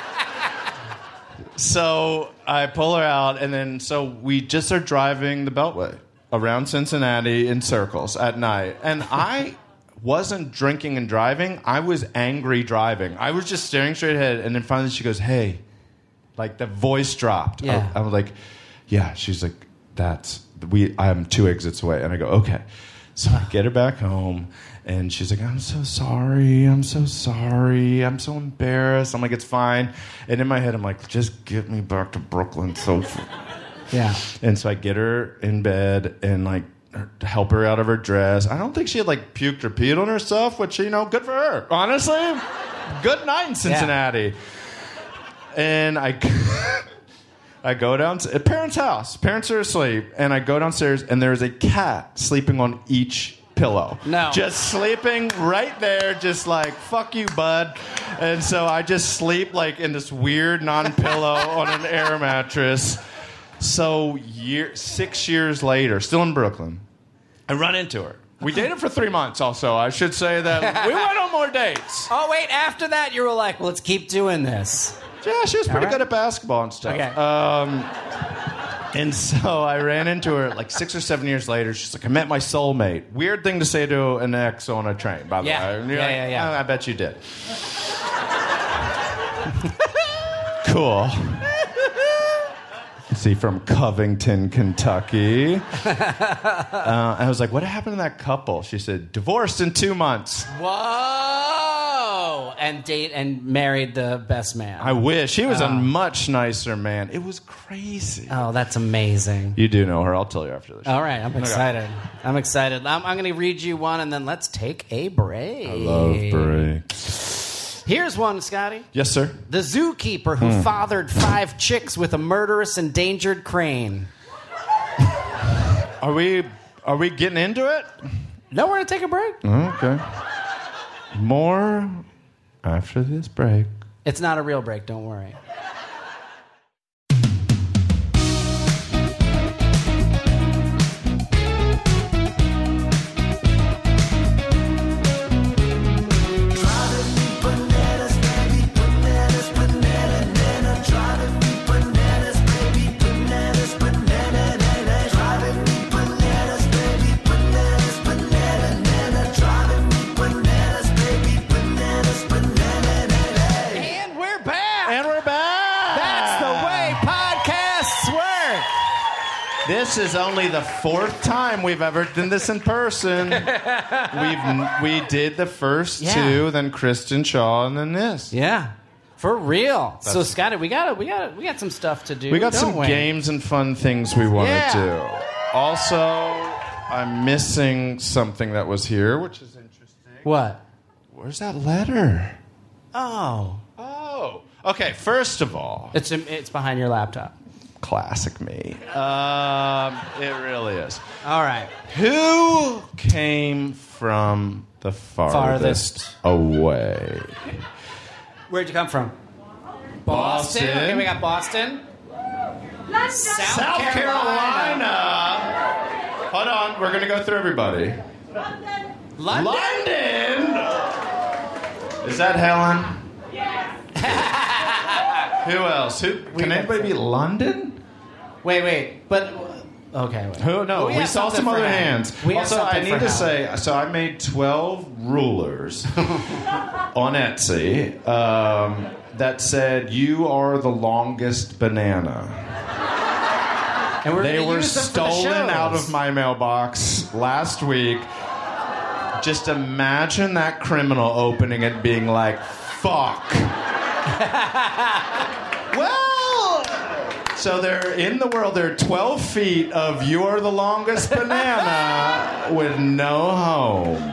So I pull her out, and then so we just are driving the Beltway around Cincinnati in circles at night. And I wasn't drinking and driving. I was angry driving. I was just staring straight ahead, and then finally she goes, "Hey," like the voice dropped. Yeah. I, I was like, "Yeah." She's like, "That's we. I'm two exits away," and I go, "Okay." So I get her back home, and she's like, "I'm so sorry. I'm so sorry. I'm so embarrassed." I'm like, "It's fine." And in my head, I'm like, "Just get me back to Brooklyn." So, Yeah. and so I get her in bed and like help her out of her dress. I don't think she had like puked or peed on herself, which, you know, good for her. Honestly, good night in Cincinnati. And I. I go down to parents' house. Parents are asleep, and I go downstairs, and there's a cat sleeping on each pillow. No. Just sleeping right there, just like, fuck you, bud. And so I just sleep like in this weird non-pillow on an air mattress. So year, six years later, still in Brooklyn, I run into her. We dated for three months also. I should say that we went on more dates. Oh, wait, after that, you were like, well, let's keep doing this. Yeah, she was pretty right. good at basketball and stuff. Okay. Um, and so I ran into her like six or seven years later. She's like, "I met my soulmate." Weird thing to say to an ex on a train, by the Yeah. way. And you're Yeah, like, yeah, yeah. "Oh, I bet you did." Cool. See, from Covington, Kentucky. Uh, I was like, "What happened to that couple?" She said, "Divorced in two months." Whoa! And date and married the best man. I wish. He was a Oh. much nicer man. It was crazy. Oh, that's amazing. You do know her. I'll tell you after this. All right, I'm excited. I'm excited. I'm, I'm going to read you one, and then let's take a break. I love breaks. Here's one, Scotty. Yes, sir. The zookeeper who Hmm. fathered five chicks with a murderous endangered crane. Are we are we getting into it? No, we're going to take a break. Okay. More after this break. It's not a real break, don't worry. And we're back. And we're back. That's the way podcasts work. This is only the fourth time we've ever done this in person. We've we did the first Yeah. two, then Kristen Shaw, and then this. Yeah. For real. so Scotty, we got we got we got some stuff to do. We got don't some we? games and fun things we want to Yeah. do. Also, I'm missing something that was here, which is interesting. What? Where's that letter? Oh. Oh. Okay, first of all, It's it's behind your laptop. classic me. Um, it really is. All right. Who came from the farthest, Farthest. away? Where'd you come from? Boston. Okay, we got Boston. South, South Carolina. Hold on, we're gonna go through everybody. London. London. Is that Helen? Who else? Who can anybody be London? Wait, wait. But okay. Wait. Who? No, We we, have saw something some for other Helen. hands. We have also, something I need for to Helen. say, so I made twelve rulers on Etsy um, that said, "You are the longest banana." And we're They gonna were use them for the stolen shows. out of my mailbox last week. Just imagine that criminal opening it, being like, "Fuck." Well, so they're in the world. They're twelve feet of "You are the longest banana" with no home.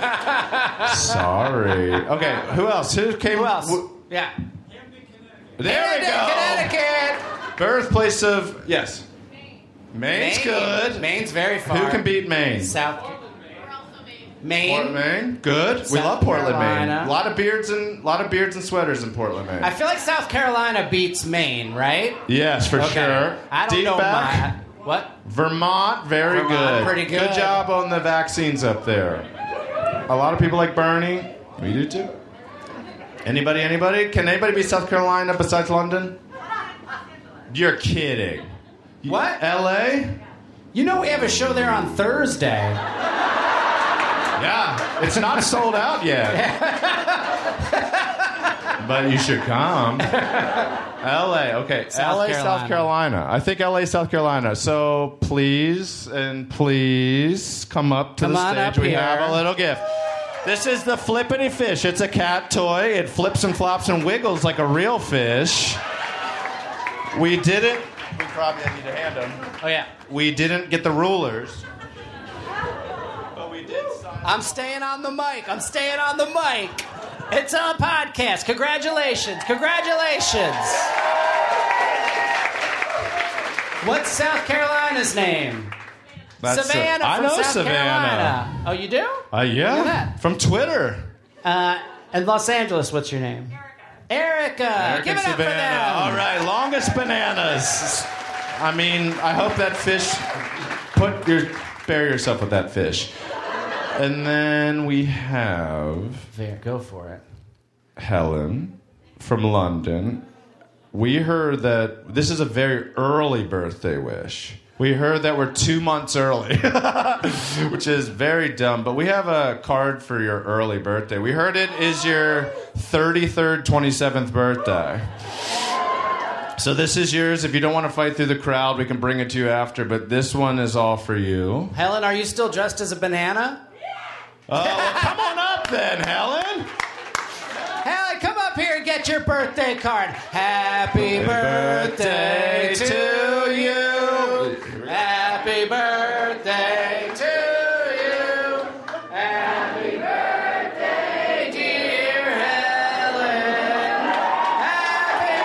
Sorry. Okay, who else? Who came? Who else? w- Yeah. there we go. Connecticut. Birthplace of yes. Maine's Maine. good. Maine's very far. Who can beat Maine? South. Maine. Portland, Maine. Good. we South love Portland, Carolina. Maine. A lot of beards and lot of beards and sweaters in Portland, Maine. I feel like South Carolina beats Maine, right? yes, for Okay. sure. I don't Deep know back. my. What? Vermont, very Vermont, good. pretty good. job on the vaccines up there. A lot of people like Bernie. We do too. Anybody? Anybody? Can anybody beat South Carolina besides London? You're kidding. What? L A? You know we have a show there on Thursday. Yeah, it's not sold out yet. But you should come. L A, okay. South L A, Carolina. South Carolina. I think L A, South Carolina. So please and please come up to Come the on stage. up We here. have a little gift. This is the Flippity Fish. It's a cat toy. It flips and flops and wiggles like a real fish. We didn't. We probably need to hand them. Oh yeah. We didn't get the rulers. But we did sign. I'm staying on the mic. I'm staying on the mic. It's a podcast. Congratulations. Congratulations. What's South Carolina's name? That's Savannah a- I from know South Savannah. Carolina. Oh, you do? Uh, yeah. Look at that. From Twitter. Uh, and Los Angeles, what's your name? Erica. Eric Give and it up for Savannah. them. All right, longest bananas. I mean, I hope that fish. Put your bury yourself with that fish. And then we have There, go for it. Helen from London. We heard that this is a very early birthday wish. We heard that we're two months early, which is very dumb. But we have a card for your early birthday. We heard it is your thirty-third, twenty-seventh birthday. So this is yours. If you don't want to fight through the crowd, we can bring it to you after. But this one is all for you. Helen, are you still dressed as a banana? Oh, well, come on up then, Helen. Helen, come up here and get your birthday card. Happy birthday to you. Happy birthday to you. Happy birthday, dear Helen. Happy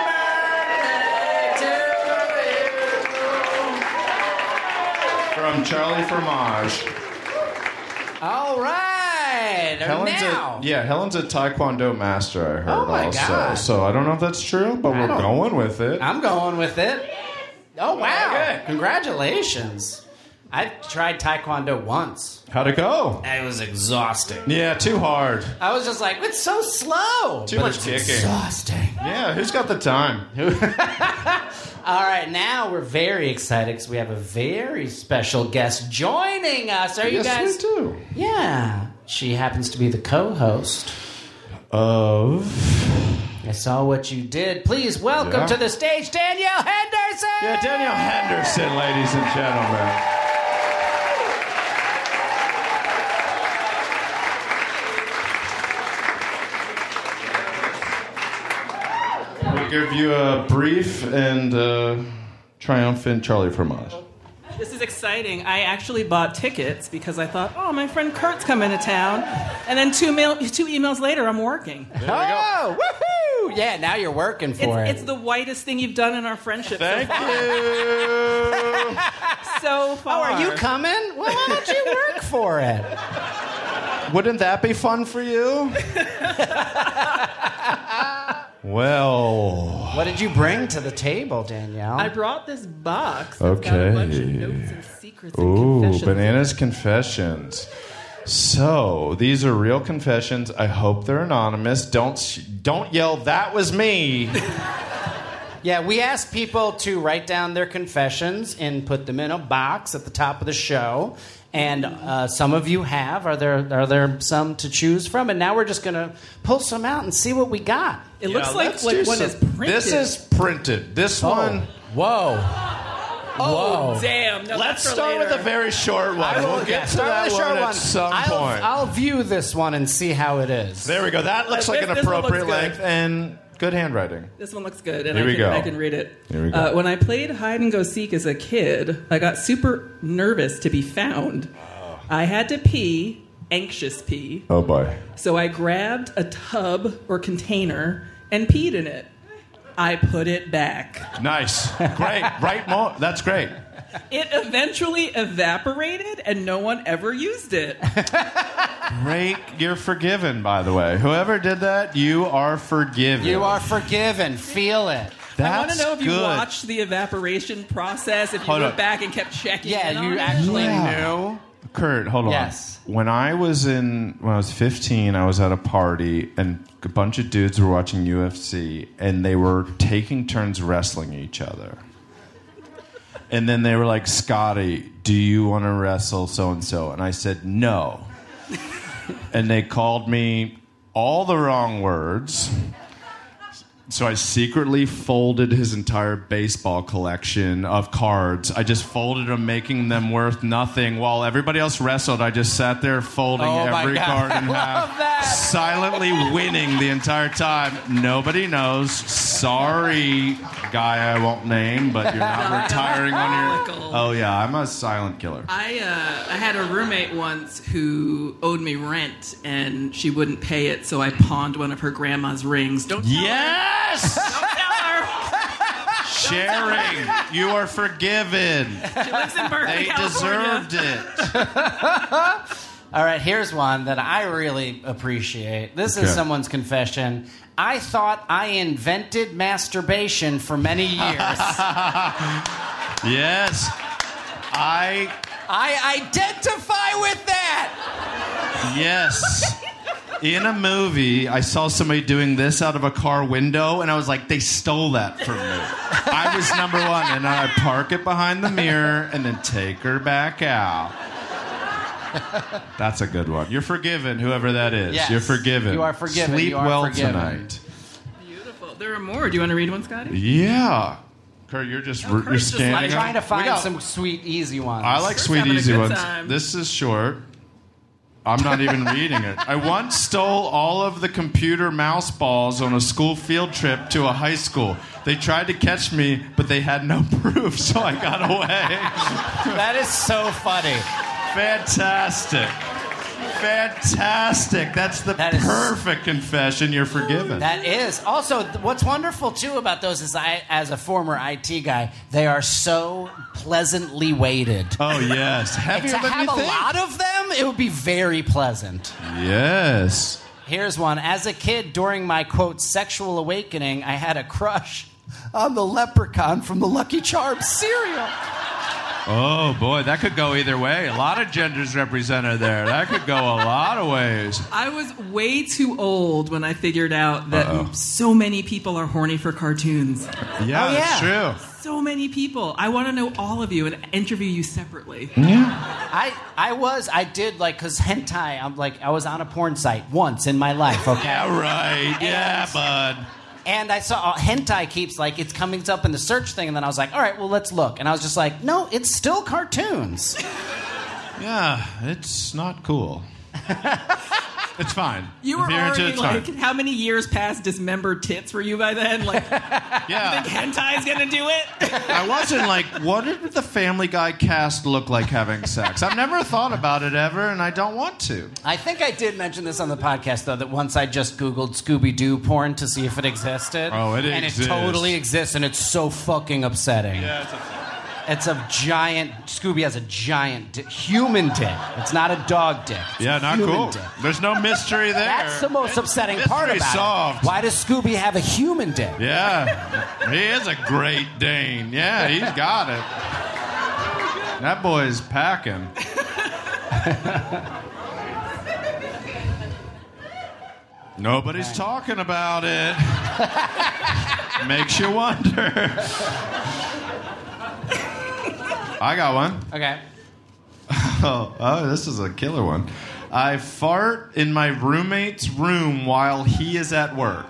birthday to you. From Charlie Fromage. All right. Helen's now. a, yeah, Helen's a Taekwondo master, I heard Oh, my also. God. So I don't know if that's true, but we're don't- going with it. I'm going with it. Oh, wow. Okay. Congratulations. I tried Taekwondo once. How'd it go? It was exhausting. Yeah, too hard. I was just like, it's so slow. Too But much it's kicking. exhausting. Yeah, who's got the time? All right, now we're very excited because we have a very special guest joining us. Are you yes, guys? we do. Yeah. She happens to be the co-host. Of... I saw what you did. Please welcome Yeah. to the stage, Danielle Henderson. Yeah, Danielle Henderson, ladies and gentlemen. We'll give you a brief and uh, triumphant Charlie Fromage. This is exciting. I actually bought tickets because I thought, oh, my friend Kurt's coming to town. And then two, mail- two emails later, I'm working. Oh, woohoo! Yeah, now you're working for It's, it. it's the whitest thing you've done in our friendship Thank so far. you. So Oh, far. are you coming? Well, why don't you work for it? Wouldn't that be fun for you? Well, What did you bring to the table, Danielle? I brought this box that's got a bunch of notes and secrets and ooh, confessions. Bananas confessions. So these are real confessions. I hope they're anonymous. Don't sh- don't yell. That was me. Yeah, we asked people to write down their confessions and put them in a box at the top of the show. And uh, some of you have. Are there are there some to choose from? And now we're just going to pull some out and see what we got. It Yeah, looks like let's like do one some- is printed. This is printed. This one. Whoa. Oh, Whoa. damn. No, Let's that's for start later. with a very short one. I will We'll get to start that with the short one one at some I'll, point. I'll view this one and see how it is. There we go. That looks Uh, like this- an this one appropriate looks good. length and good handwriting. This one looks good, and Here I we can, go. I can read it. Here we go. Uh, when I played hide and go seek as a kid, I got super nervous to be found. I had to pee, anxious pee, Oh boy. so I grabbed a tub or container and peed in it. I put it back. Nice. Great. Right. Mo- that's great. It eventually evaporated, and no one ever used it. Great. You're forgiven, by the way. Whoever did that, you are forgiven. You are forgiven. Feel it. That's I want to know if you good. watched the evaporation process, if you Hold went up. back and kept checking Yeah, in on you it. actually Yeah. knew. Kurt, hold on. Yes. When I was in, when I was fifteen, I was at a party and a bunch of dudes were watching U F C and they were taking turns wrestling each other. And then they were like, Scotty, do you want to wrestle so and so? And I said, no. And they called me all the wrong words. So I secretly folded his entire baseball collection of cards. I just folded them, making them worth nothing. While everybody else wrestled, I just sat there folding Oh, my every God. card in I half, love that. silently winning the entire time. Nobody knows. Sorry, guy I won't name, but you're not retiring on your... Oh, yeah, I'm a silent killer. I uh, I had a roommate once who owed me rent, and she wouldn't pay it, so I pawned one of her grandma's rings. Don't tell her. Yes! Don't tell her. Sharing. You are forgiven. She lives in Berkeley, They California. deserved it. All right, here's one that I really appreciate. This is Okay. someone's confession. I thought I invented masturbation for many years. Yes. I, I identify with that. yes. In a movie, I saw somebody doing this out of a car window, and I was like, they stole that from me. I was number one, and I park it behind the mirror and then take her back out. That's a good one. You're forgiven, whoever that is. Yes. You're forgiven. You are forgiven. Sleep You are well forgiven. tonight. Beautiful. There are more. Do you want to read one, Scotty? Yeah. Kurt, you're just Oh, you're Kurt's just scanning like I'm them? trying to We find got- some sweet, easy ones. I like Kurt's sweet, having a easy good ones. time. This is short. I'm not even reading it. I once stole all of the computer mouse balls on a school field trip to a high school. They tried to catch me, but they had no proof, so I got away. That is so funny. Fantastic. Fantastic. That's the That is- perfect confession. You're forgiven. That is. Also, th- what's wonderful, too, about those is I, as a former I T guy, they are so pleasantly weighted. oh, yes. And Heavier to than have you a think. lot of them, it would be very pleasant. Yes. Here's one. As a kid, during my, quote, sexual awakening, I had a crush on the leprechaun from the Lucky Charms cereal. Oh, boy, that could go either way. A lot of genders represented there. That could go a lot of ways. I was way too old when I figured out that Uh-oh. so many people are horny for cartoons. Yeah, Oh, that's yeah. true. So many people. I want to know all of you and interview you separately. I, I was, I did, like, because hentai, I'm like, I was on a porn site once in my life, okay? Yeah, right. Yeah, bud. And I saw uh, hentai keeps like it's coming up in the search thing, and then I was like, all right, well, let's look. And I was just like, no, it's still cartoons. Yeah, it's not cool. It's fine. You If were you're into already it, it's fine. like, how many years past dismembered tits were you by then? Like, Yeah. think hentai's gonna do it? I wasn't like, what did the Family Guy cast look like having sex? I've never thought about it ever, and I don't want to. I think I did mention this on the podcast, though, that once I just Googled Scooby-Doo porn to see if it existed. Oh, it and exists. And it totally exists, and it's so fucking upsetting. Yeah, it's a It's a giant... Scooby has a giant di- human dick. It's not a dog dick. It's Yeah, a not human cool. dick. There's no mystery there. That's the most upsetting part Mystery about solved. it. Why does Scooby have a human dick? Yeah, he is a Great Dane. Yeah, he's got it. That boy's packing. Nobody's talking about it. Makes you wonder. I got one. Okay. Oh, oh, this is a killer one. I fart in my roommate's room while he is at work.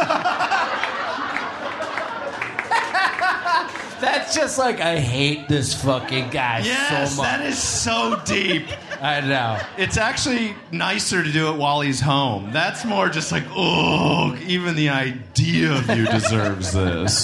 That's just like, I hate this fucking guy Yes, so much. that is so deep. I know. It's actually nicer to do it while he's home. That's more just like, oh, even the idea of you deserves this.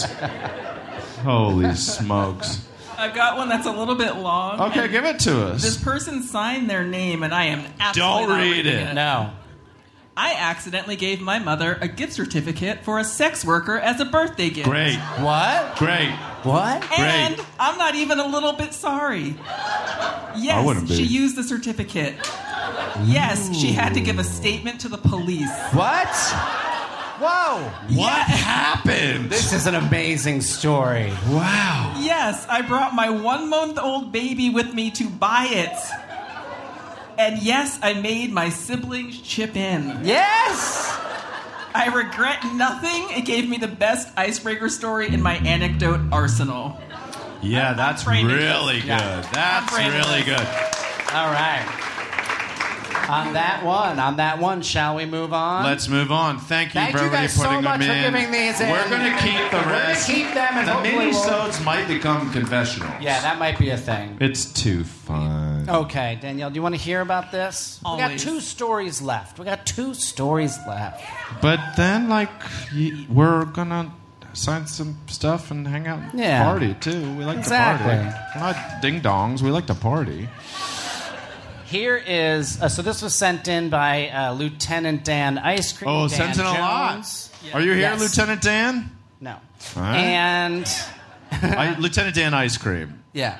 Holy smokes. I've got one that's a little bit long. Okay, and give it to us. This person signed their name, and I am absolutely Don't not read reading it. No. I accidentally gave my mother a gift certificate for a sex worker as a birthday gift. Great, What? great. What? And Great. I'm not even a little bit sorry. Yes, I wouldn't be. she used the certificate. Yes, she had to give a statement to the police. What? Whoa. What happened? This is an amazing story. Wow. Yes, I brought my one-month-old baby with me to buy it. And yes, I made my siblings chip in. Yes! I regret nothing. It gave me the best icebreaker story in my anecdote arsenal. Yeah, that's branding really this. good. Yeah. That's I'm branding really this. good. All right. On that one, on that one, shall we move on? Let's move on. Thank you Thank for you everybody guys so putting much them for in. giving these in. We're going to keep the We're gonna rest. keep them and the hopefully we'll- mini-sodes might become confessionals. Yeah, that might be a thing. It's too fun. Okay, Danielle, do you want to hear about this? We got Always. two stories left. We got two stories left. But then, like, y- we're going to sign some stuff and hang out and Yeah. party, too. We like Exactly. to party. We're not ding-dongs. We like to party. Here is, uh, so this was sent in by uh, Lieutenant Dan Ice Cream. Oh, Dan sends in a lot. Jones. Are you here, Yes. Lieutenant Dan? No. All right. And, I, Lieutenant Dan Ice Cream. yeah.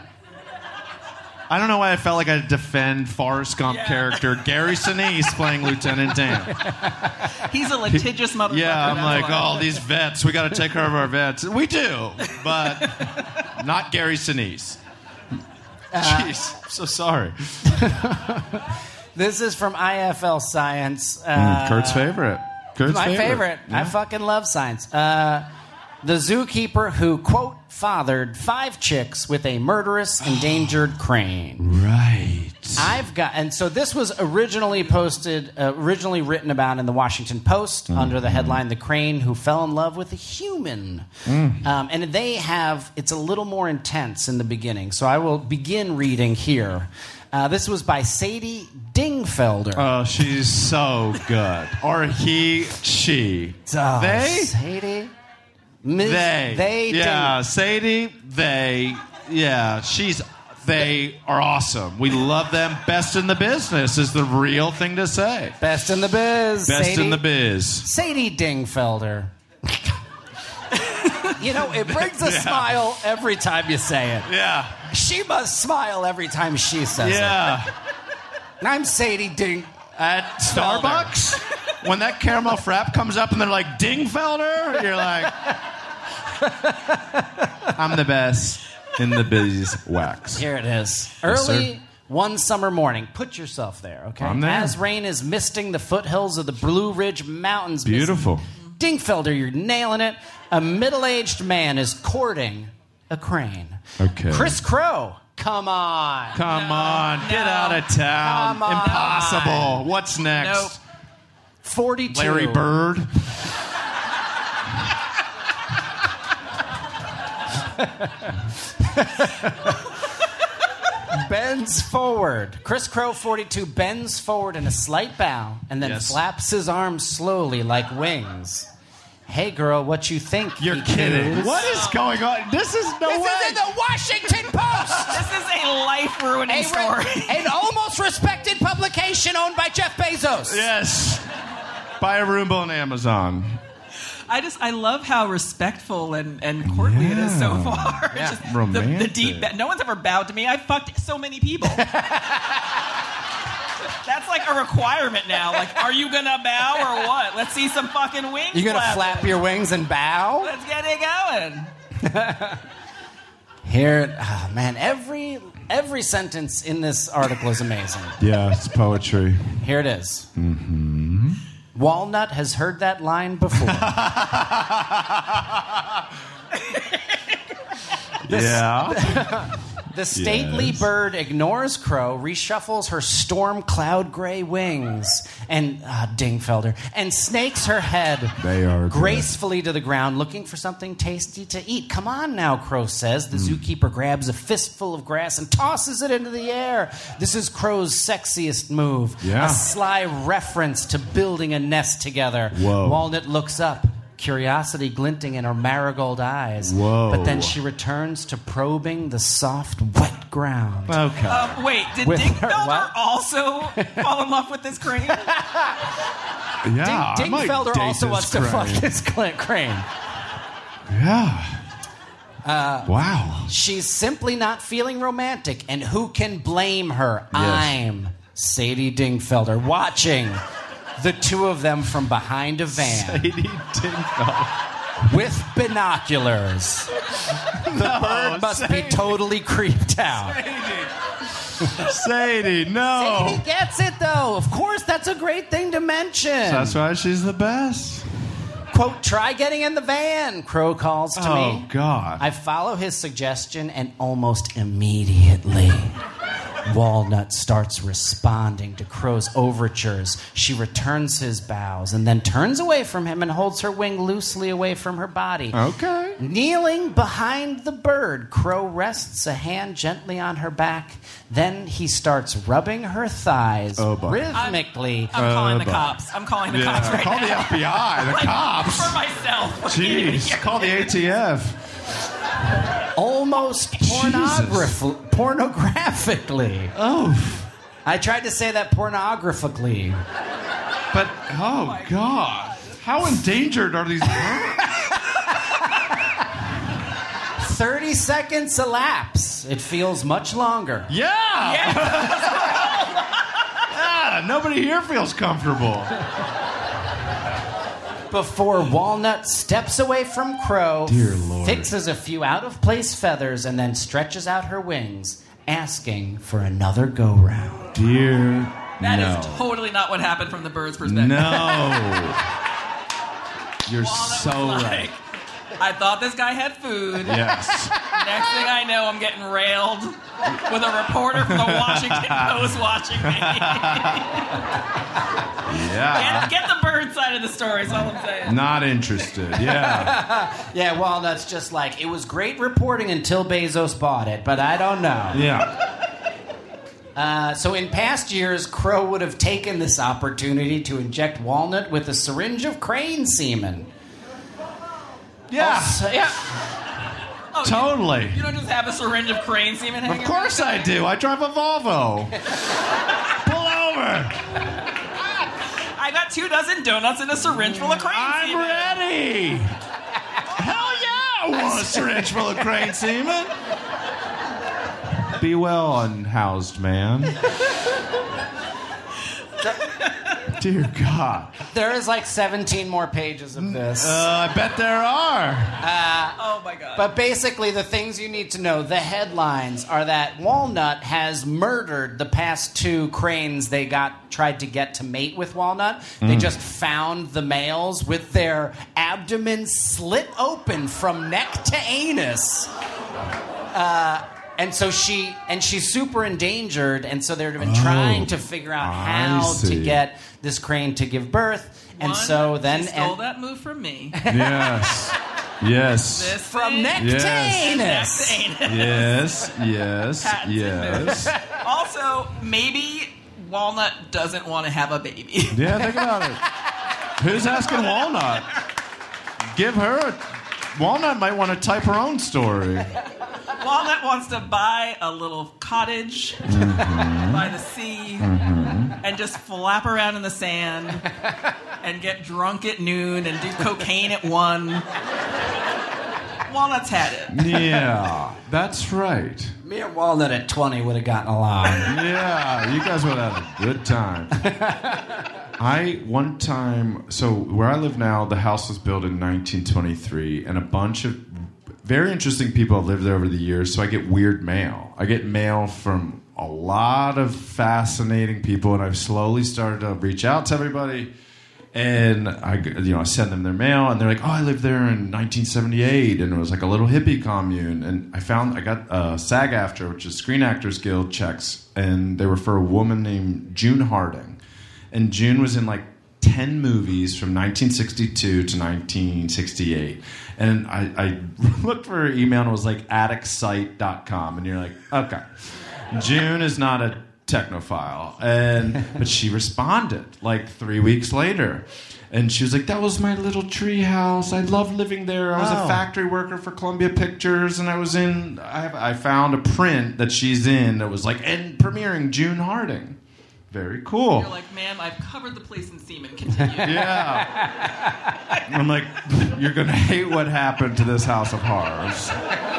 I don't know why I felt like I had to defend Forrest Gump character Gary Sinise playing Lieutenant Dan. He's a litigious motherfucker. Yeah, I'm that's like, why. oh, these vets, we got to take care of our vets. We do, but not Gary Sinise. Jeez, I'm so sorry. This is from I F L Science. Uh, Kurt's favorite. Kurt's my favorite. I fucking love science. Uh, the zookeeper who, quote, fathered five chicks with a murderous endangered crane. Right. I've got, and so this was originally posted, uh, originally written about in the Washington Post Mm. under the headline "The Crane Who Fell in Love with a Human," Mm. um, and they have it's a little more intense in the beginning. So I will begin reading here. Uh, this was by Sadie Dingfelder. Oh, she's so good. Or he, she. Oh, They? Sadie, Miz They. they, Yeah, Ding- Sadie, they. Yeah, she's. They are awesome. We love them. Best in the business is the real thing to say. best in the biz. Best Sadie, in the biz. Sadie Dingfelder. You know, it brings a smile every time you say it. Yeah. She must smile every time she says Yeah. it. And I'm Sadie Ding. At Starbucks, when that caramel frap comes up and they're like, Dingfelder, you're like, I'm the best in the beeswax. Here it is. Yes, Early sir. one summer morning. Put yourself there, okay? I'm there. As rain is misting the foothills of the Blue Ridge Mountains. Beautiful. Dingfelder, you're nailing it. A middle-aged man is courting a crane. Okay. Chris Crow, come on. Come on, get no. out of town. Come on. Impossible. What's next? Nope. forty-two. Larry Bird. bends forward. Chris Crow forty-two bends forward in a slight bow and then Yes. flaps his arms slowly like wings. Hey, girl, what you think? You're he kidding. coos? What is going on? This is no This way. is in the Washington Post! This is a life-ruining A story. re- an almost respected publication owned by Jeff Bezos. Yes. Buy a Roomba on Amazon. I just, I love how respectful and, and courtly it is so Yeah. far. Yeah. Just the, Romantic. the deep, no one's ever bowed to me. I fucked so many people. That's like a requirement now. Like, are you gonna bow or what? Let's see some fucking wings. You gonna flapping. flap your wings and bow? Let's get it going. Here, oh man, every every sentence in this article is amazing. Yeah, it's poetry. Here it is. Mm-hmm. Walnut has heard that line before. This- Yeah. The stately Yes. bird ignores Crow, reshuffles her storm cloud gray wings, and ah, Dingfelder, and snakes her head They are gracefully to the ground, looking for something tasty to eat. Come on now, Crow says. The zookeeper grabs a fistful of grass and tosses it into the air. This is Crow's sexiest move. Yeah. A sly reference to building a nest together. Whoa. Walnut looks up. Curiosity glinting in her marigold eyes. Whoa. But then she returns to probing the soft, wet ground. Okay. Um, wait, did With her Dingfelder what? also fall in love with this crane? yeah. Ding- I might Dingfelder date also this wants to crane. fuck this cl- crane. Yeah. Uh, wow. She's simply not feeling romantic, and who can blame her? I'm Sadie Dingfelder, watching the two of them from behind a van Sadie Dingfelder. with binoculars. The bird must be Sadie. totally creeped out. Sadie, no. Sadie gets it, though. Of course, that's a great thing to mention. That's why she's the best. Quote, try getting in the van, Crow calls to Oh, me. God. I follow his suggestion, and almost immediately, Walnut starts responding to Crow's overtures. She returns his bows and then turns away from him and holds her wing loosely away from her body. Okay. Kneeling behind the bird, Crow rests a hand gently on her back. Then he starts rubbing her thighs Oh, boy. rhythmically. I'm calling Uh, the but- cops. I'm calling the cops Yeah. right Call now. the F B I, the Like, cops. For myself. Jeez. Call the A T F. Almost pornograph- pornographically. Oh. I tried to say that pornographically. But, oh, God. How endangered are these birds? thirty seconds elapse. It feels much longer. Yeah. Yeah, nobody here feels comfortable. Before Walnut steps away from Crow, Dear Lord. fixes a few out-of-place feathers, and then stretches out her wings, asking for another go-round. Dear That no. is totally not what happened from the bird's perspective. No. You're Walnut so was right. like, I thought this guy had food. Yes. Next thing I know, I'm getting railed with a reporter from the Washington Post watching me. Yeah. Get, get the bird side of the story, is all I'm saying. Not interested. Yeah. Yeah, Walnut's just like, it was great reporting until Bezos bought it, but I don't know. Yeah. Uh, so in past years, Crow would have taken this opportunity to inject Walnut with a syringe of crane semen. Yeah. Also- yeah. Oh, you- Totally. You don't just have a syringe of crane semen hanging Of course I do. I drive a Volvo. Pull over. I got two dozen donuts and a syringe full of crane I'm semen. ready. Hell yeah, I want a syringe full of crane semen. Be well, unhoused man. Dear God. There is like seventeen more pages of this. Uh, I bet there are. Oh my god. But basically, the things you need to know, the headlines are that Walnut has murdered the past two cranes they got tried to get to mate with Walnut. They just found the males with their abdomen slit open from neck to anus. Uh, and so she and she's super endangered, and so they've been trying to figure out I how to see. get this crane to give birth. And One, so then she stole and- that move from me. Yes. Yes. This From thing- neck Yes. to anus. Neck to anus. Yes, yes, Patented yes. move. Also, maybe Walnut doesn't want to have a baby. Yeah, think about it. Who's asking Walnut? Give her a... Walnut might want to type her own story. Walnut wants to buy a little cottage Mm-hmm. by the sea and just flap around in the sand and get drunk at noon and do cocaine at one. Walnut's had it. Yeah, that's right. Me and Walnut at twenty would have gotten along. Yeah, you guys would have had a good time. I, one time, so where I live now, the house was built in nineteen twenty-three, and a bunch of very interesting people have lived there over the years, so I get weird mail. I get mail from a lot of fascinating people, and I've slowly started to reach out to everybody. And I, you know, I send them their mail, and they're like, "Oh, I lived there in nineteen seventy-eight, and it was like a little hippie commune." And I found I got uh, SAG-AFTRA, which is Screen Actors Guild checks, and they were for a woman named June Harding, and June was in like ten movies from nineteen sixty-two to nineteen sixty-eight. And I, I looked for her email, and it was like attic site dot com, and you're like, okay, June is not a technophile, and but she responded like three weeks later, and she was like, "That was my little tree house. I loved living there. I was Oh. a factory worker for Columbia Pictures, and I was in. I, have, I found a print that she's in that was like and premiering June Harding. Very cool. You're like, ma'am, I've covered the place in semen. Continue. Yeah. I'm like, you're gonna hate what happened to this house of horrors.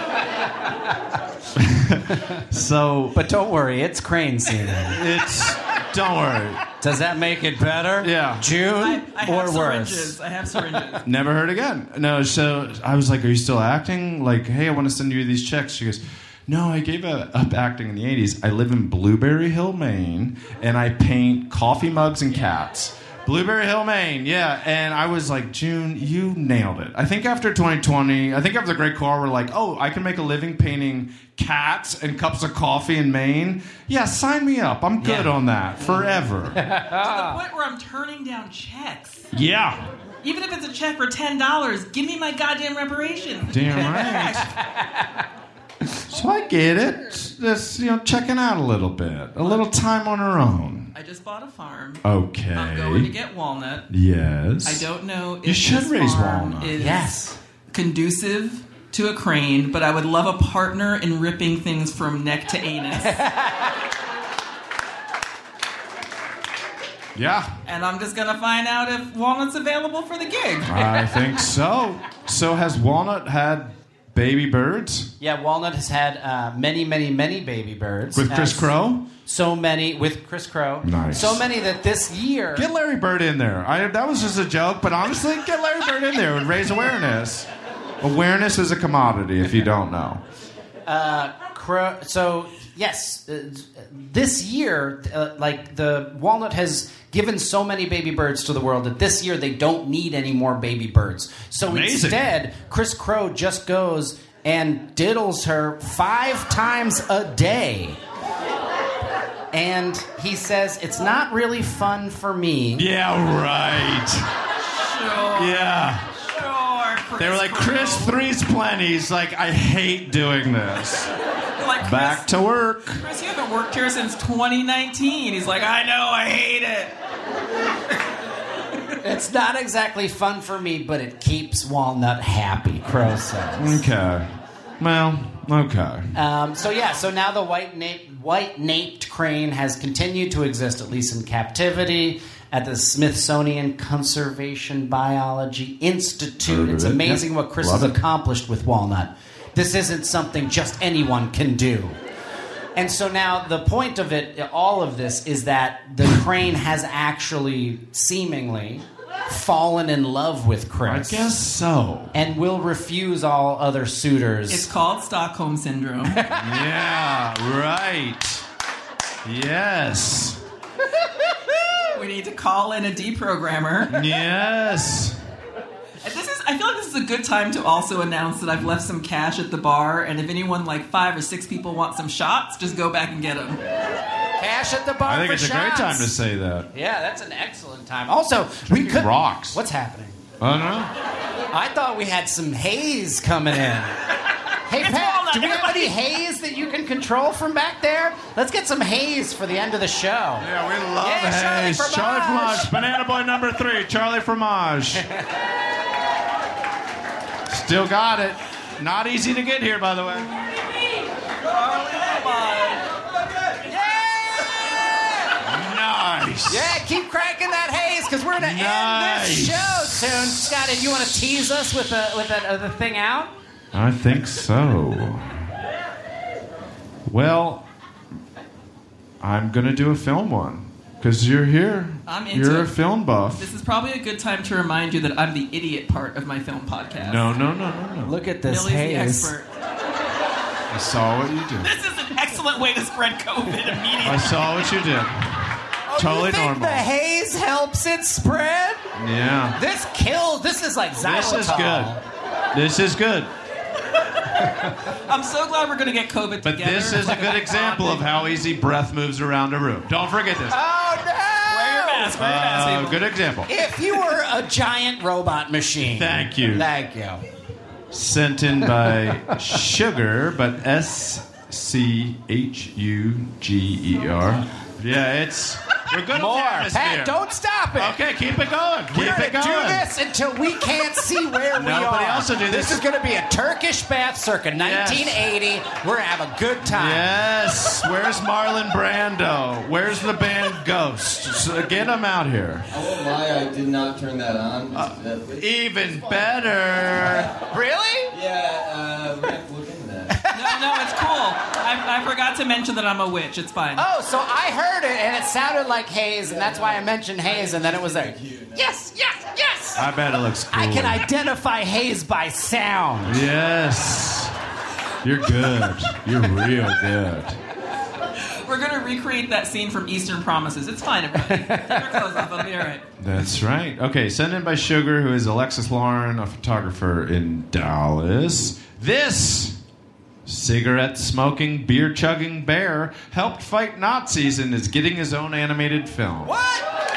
So, But don't worry, it's crane semen. it's don't worry. Does that make it better? Yeah. June I, I have or syringes. worse? I have syringes. Never heard again. No, so I was like, "Are you still acting?" Like, "Hey, I want to send you these checks." She goes, "No, I gave up acting in the eighties. I live in Blueberry Hill, Maine, and I paint coffee mugs and cats." Blueberry Hill, Maine, yeah. And I was like, "June, you nailed it." I think after twenty twenty, I think after the Great Car, we're like, "Oh, I can make a living painting cats and cups of coffee in Maine. Yeah, sign me up. I'm good Yeah. on that forever." To the point where I'm turning down checks. Yeah. Even if it's a check for ten dollars, give me my goddamn reparations. Damn right. So I get it. Just, you know, checking out a little bit. A little time on her own. I just bought a farm. Okay. I'm going to get walnut. Yes. I don't know if You should this raise farm walnut. is Yes. conducive to a crane, but I would love a partner in ripping things from neck to anus. Yeah, And I'm just going to find out if walnut's available for the gig. I think so. So has Walnut had baby birds Yeah, Walnut has had uh, many, many, many baby birds. with Chris As- Crow? So many with Chris Crow. Nice. So many that this year. Get Larry Bird in there. I, that was just a joke, but honestly, get Larry Bird in there. It would raise awareness. Awareness is a commodity if you don't know. Crow, so yes, uh, this year, uh, like the Walnut has given so many baby birds to the world that this year they don't need any more baby birds. So Amazing. instead, Chris Crow just goes and diddles her five times a day. And he says, "It's not really fun for me." Yeah, right. Sure. Yeah. Sure. Chris They were like, Chris, Crow. three's plenty. He's like, I hate doing this. You're like, Chris, Back to work. Chris, you haven't worked here since twenty nineteen. He's like, I know, I hate it. It's not exactly fun for me, but it keeps Walnut happy, Crow says. Okay. Well, okay. Um, so yeah, so now the white nape, white naped crane has continued to exist, at least in captivity, at the Smithsonian Conservation Biology Institute. Heard of It's it. amazing Yep. what Chris Love has it. accomplished with Walnut. This isn't something just anyone can do. And so now the point of it, all of this, is that the crane has actually, seemingly, fallen in love with I Chris. guess so. And will refuse all other suitors. It's called Stockholm Syndrome. Yeah, right. Yes. We need to call in a deprogrammer. Yes. And this is, I feel like this is a good time to also announce that I've left some cash at the bar, and if anyone, like five or six people, want some shots, just go back and get them. Cash at the bar I think for it's a shots. great time to say that. Yeah, that's an excellent time. Also, we Drinking could rocks. What's happening? I don't know. I thought we had some haze coming in. Hey, It's Pat, Walnut, do we have everybody. any haze that you can control from back there? Let's get some haze for the end of the show. Yeah, we love Yeah, Charlie Hayes. Fromage. Charlie Fromage. Banana Boy number three, Charlie Fromage. Still got it. Not easy to get here, by the way. Nice. Yeah, keep cracking that haze because we're gonna end Nice. this show soon. Scotty, do you want to tease us with a, with a, uh, the thing out? I think so. Well, I'm gonna do a film one because you're here. I'm into You're a it. film buff. This is probably a good time to remind you that I'm the idiot part of my film podcast. No, no, no, no, no. Look at this Millie's the haze. expert. I saw what you did. This is an excellent way to spread COVID immediately. I saw what you did. Totally Oh, you think normal. the haze helps it spread? Yeah. This kills. This is like xylitol. This is good. This is good. I'm so glad we're going to get COVID But together. this is a good example of how easy breath moves around a room. Don't forget this. Oh no! Wear your mask. Wear your mask, Uh, people. good example. If you were a giant robot machine. Thank you. Thank you. Sent in by Sugar, but S C H U G E R. Yeah, it's... We're good More. on the atmosphere. Pat, don't stop it. Okay, keep it going. Keep We're it gonna going. do this until we can't see where we Nobody are. else will do this. This is going to be a Turkish bath circa nineteen eighty. We're going to have a good time. Yes. Where's Marlon Brando? Where's the band Ghost? So get them out here. I won't lie, I did not turn that on. It's- it's- Even better. Really? yeah, uh, we're gonna have to look into that. No, no, it's cool. I, I forgot to mention that I'm a witch. It's fine. Oh, so I heard it and it sounded like haze, and that's why I mentioned haze, and then it was there. Yes, yes, yes. I bet it looks cool. I can identify haze by sound. Yes. You're good. You're real good. We're going to recreate that scene from Eastern Promises. It's fine, everybody. Take your clothes off. It'll be all right. That's right. Okay, sent in by Sugar, who is Alexis Lauren, a photographer in Dallas. This cigarette-smoking, beer-chugging bear helped fight Nazis and is getting his own animated film. What?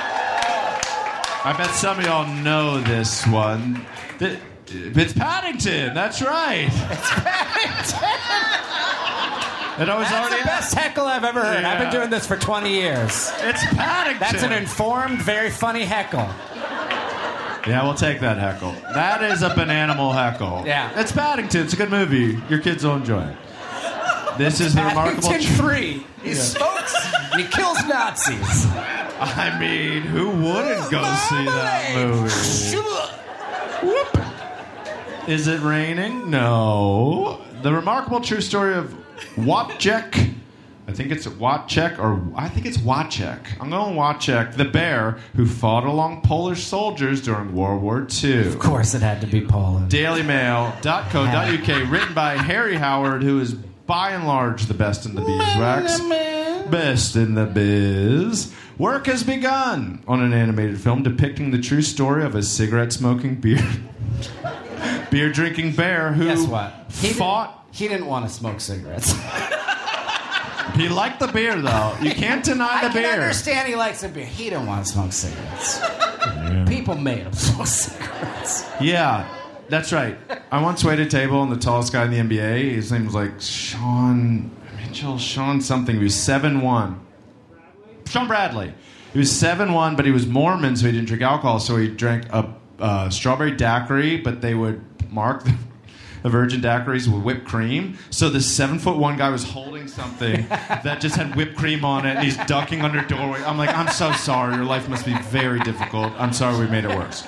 I bet some of y'all know this one. Th- It's Paddington. That's right. It's Paddington. It was That's already the best heckle I've ever heard. I've been Yeah. doing this for twenty years. It's Paddington. That's an informed, very funny heckle. Yeah, we'll take that heckle. That is a bananimal heckle. Yeah. It's Paddington. It's a good movie. Your kids will enjoy it. This is the remarkable. Paddington tr- three. He smokes and he kills Nazis. I mean, who wouldn't go see that movie? Whoop. Is it raining? No. The remarkable true story of Wojciech. I think it's Wojciech, or I think it's Wojciech. I'm going Wojciech, the bear who fought along Polish soldiers during World War Two. Of course, it had to be Poland. Daily Mail dot co dot U K, written by Harry Howard, who is by and large the best in the beeswax. Best in the biz. Work has begun on an animated film depicting the true story of a cigarette-smoking, beer beer drinking bear who Guess what? He fought. Didn't, he didn't want to smoke cigarettes. He liked the beer, though. You can't deny I the can beer. understand he likes a beer. He didn't want to smoke cigarettes. People made him smoke cigarettes. Yeah, that's right. I once waited a table, and the tallest guy in the N B A, his name was like Sean Mitchell, Sean something. He was seven one. Sean Bradley. He was seven one, but he was Mormon, so he didn't drink alcohol. So he drank a uh, strawberry daiquiri, but they would mark the, the virgin daiquiris with whipped cream. So the seven foot one guy was holding something that just had whipped cream on it, and he's ducking under doorway. I'm like, I'm so sorry. Your life must be very difficult. I'm sorry we made it worse.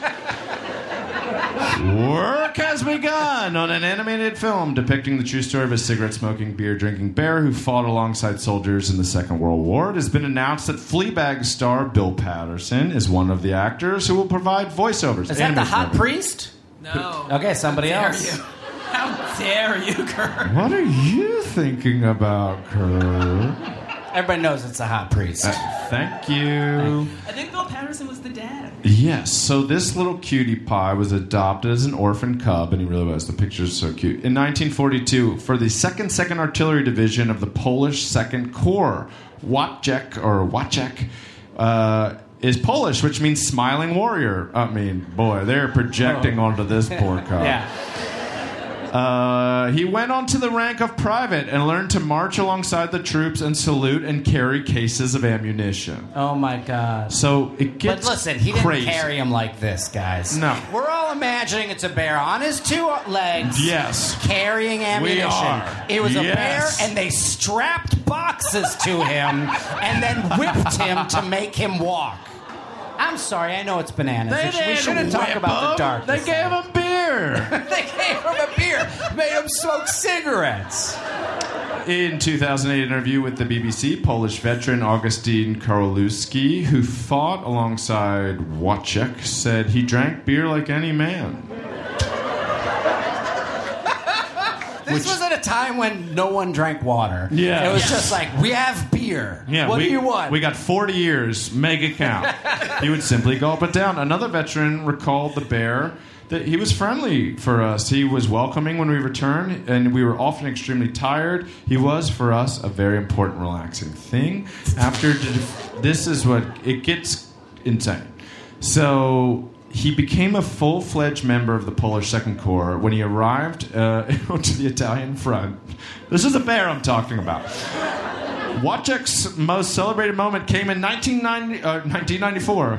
Work has begun on an animated film depicting the true story of a cigarette-smoking, beer-drinking bear who fought alongside soldiers in the Second World War. It has been announced that Fleabag star Bill Patterson is one of the actors who will provide voiceovers. Is that the Animated hot movie. priest? No. Okay, somebody How dare else. you? How dare you, Kurt? What are you thinking about, Kurt? Everybody knows it's a hot priest. Uh, thank you. I think Bill Patterson was the dad. Yes, so this little cutie pie was adopted as an orphan cub, and he really was. The picture's so cute. In nineteen forty-two, for the second second Artillery Division of the Polish Second Corps, Wojciech, or Wojciech, uh, is Polish, which means smiling warrior. I mean, boy, they're projecting Oh. onto this poor cop. Yeah. Uh, he went on to the rank of private and learned to march alongside the troops and salute and carry cases of ammunition. Oh my God. So it But gets listen, he didn't crazy. carry him like this, guys. No. We're all imagining it's a bear on his two legs. Yes. Carrying ammunition. are. It was a Yes. bear, and they strapped boxes to him and then whipped him to make him walk. I'm sorry, I know it's bananas. They we didn't shouldn't talk whip about him. the dark. They gave him beer. They gave him a beer, made him smoke cigarettes. In two thousand eight interview with the B B C, Polish veteran Augustin Karolewski, who fought alongside Wojciech, said he drank beer like any man. This was at a time when no one drank water. Yeah. It was Yes. just like, we have beer. Yeah, what we, do you want? We got forty years. Make it count. He would simply gulp it down. Another veteran recalled the bear that he was friendly for us. He was welcoming when we returned, and we were often extremely tired. He was, for us, a very important, relaxing thing. After this is what it gets insane. So he became a full-fledged member of the Polish Second Corps when he arrived uh, to the Italian front. This is the bear I'm talking about. Wojciech's most celebrated moment came in nineteen ninety, uh, nineteen ninety-four.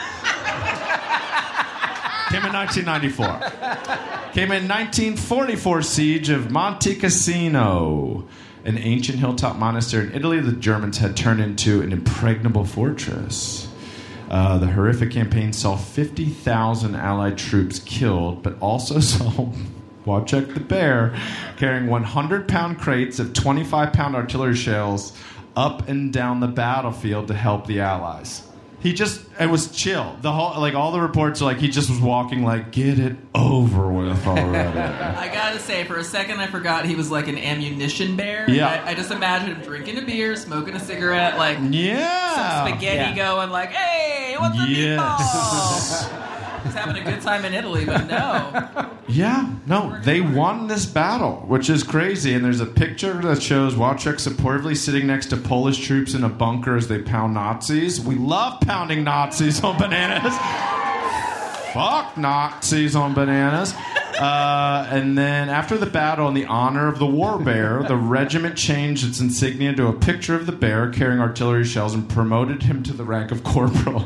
Came in nineteen ninety-four. Came in nineteen forty-four siege of Monte Cassino, an ancient hilltop monastery in Italy the Germans had turned into an impregnable fortress. Uh, the horrific campaign saw fifty thousand Allied troops killed, but also saw Wojciech the bear carrying one hundred pound crates of twenty-five pound artillery shells up and down the battlefield to help the Allies. He just, it was chill. The whole, like, all the reports are like, he just was walking like, get it over with already. I gotta say, for a second I forgot he was like an ammunition bear. Yeah. I, I just imagined him drinking a beer, smoking a cigarette, like Yeah. some spaghetti Yeah. going like, hey, what's the Yes. meatball? He's having a good time in Italy, but no. Yeah, no, they won this battle, which is crazy. And there's a picture that shows Wojciech supportively sitting next to Polish troops in a bunker as they pound Nazis. We love pounding Nazis on bananas. Fuck Nazis on bananas. Uh, and then after the battle, in the honor of the war bear, the regiment changed its insignia to a picture of the bear carrying artillery shells and promoted him to the rank of corporal.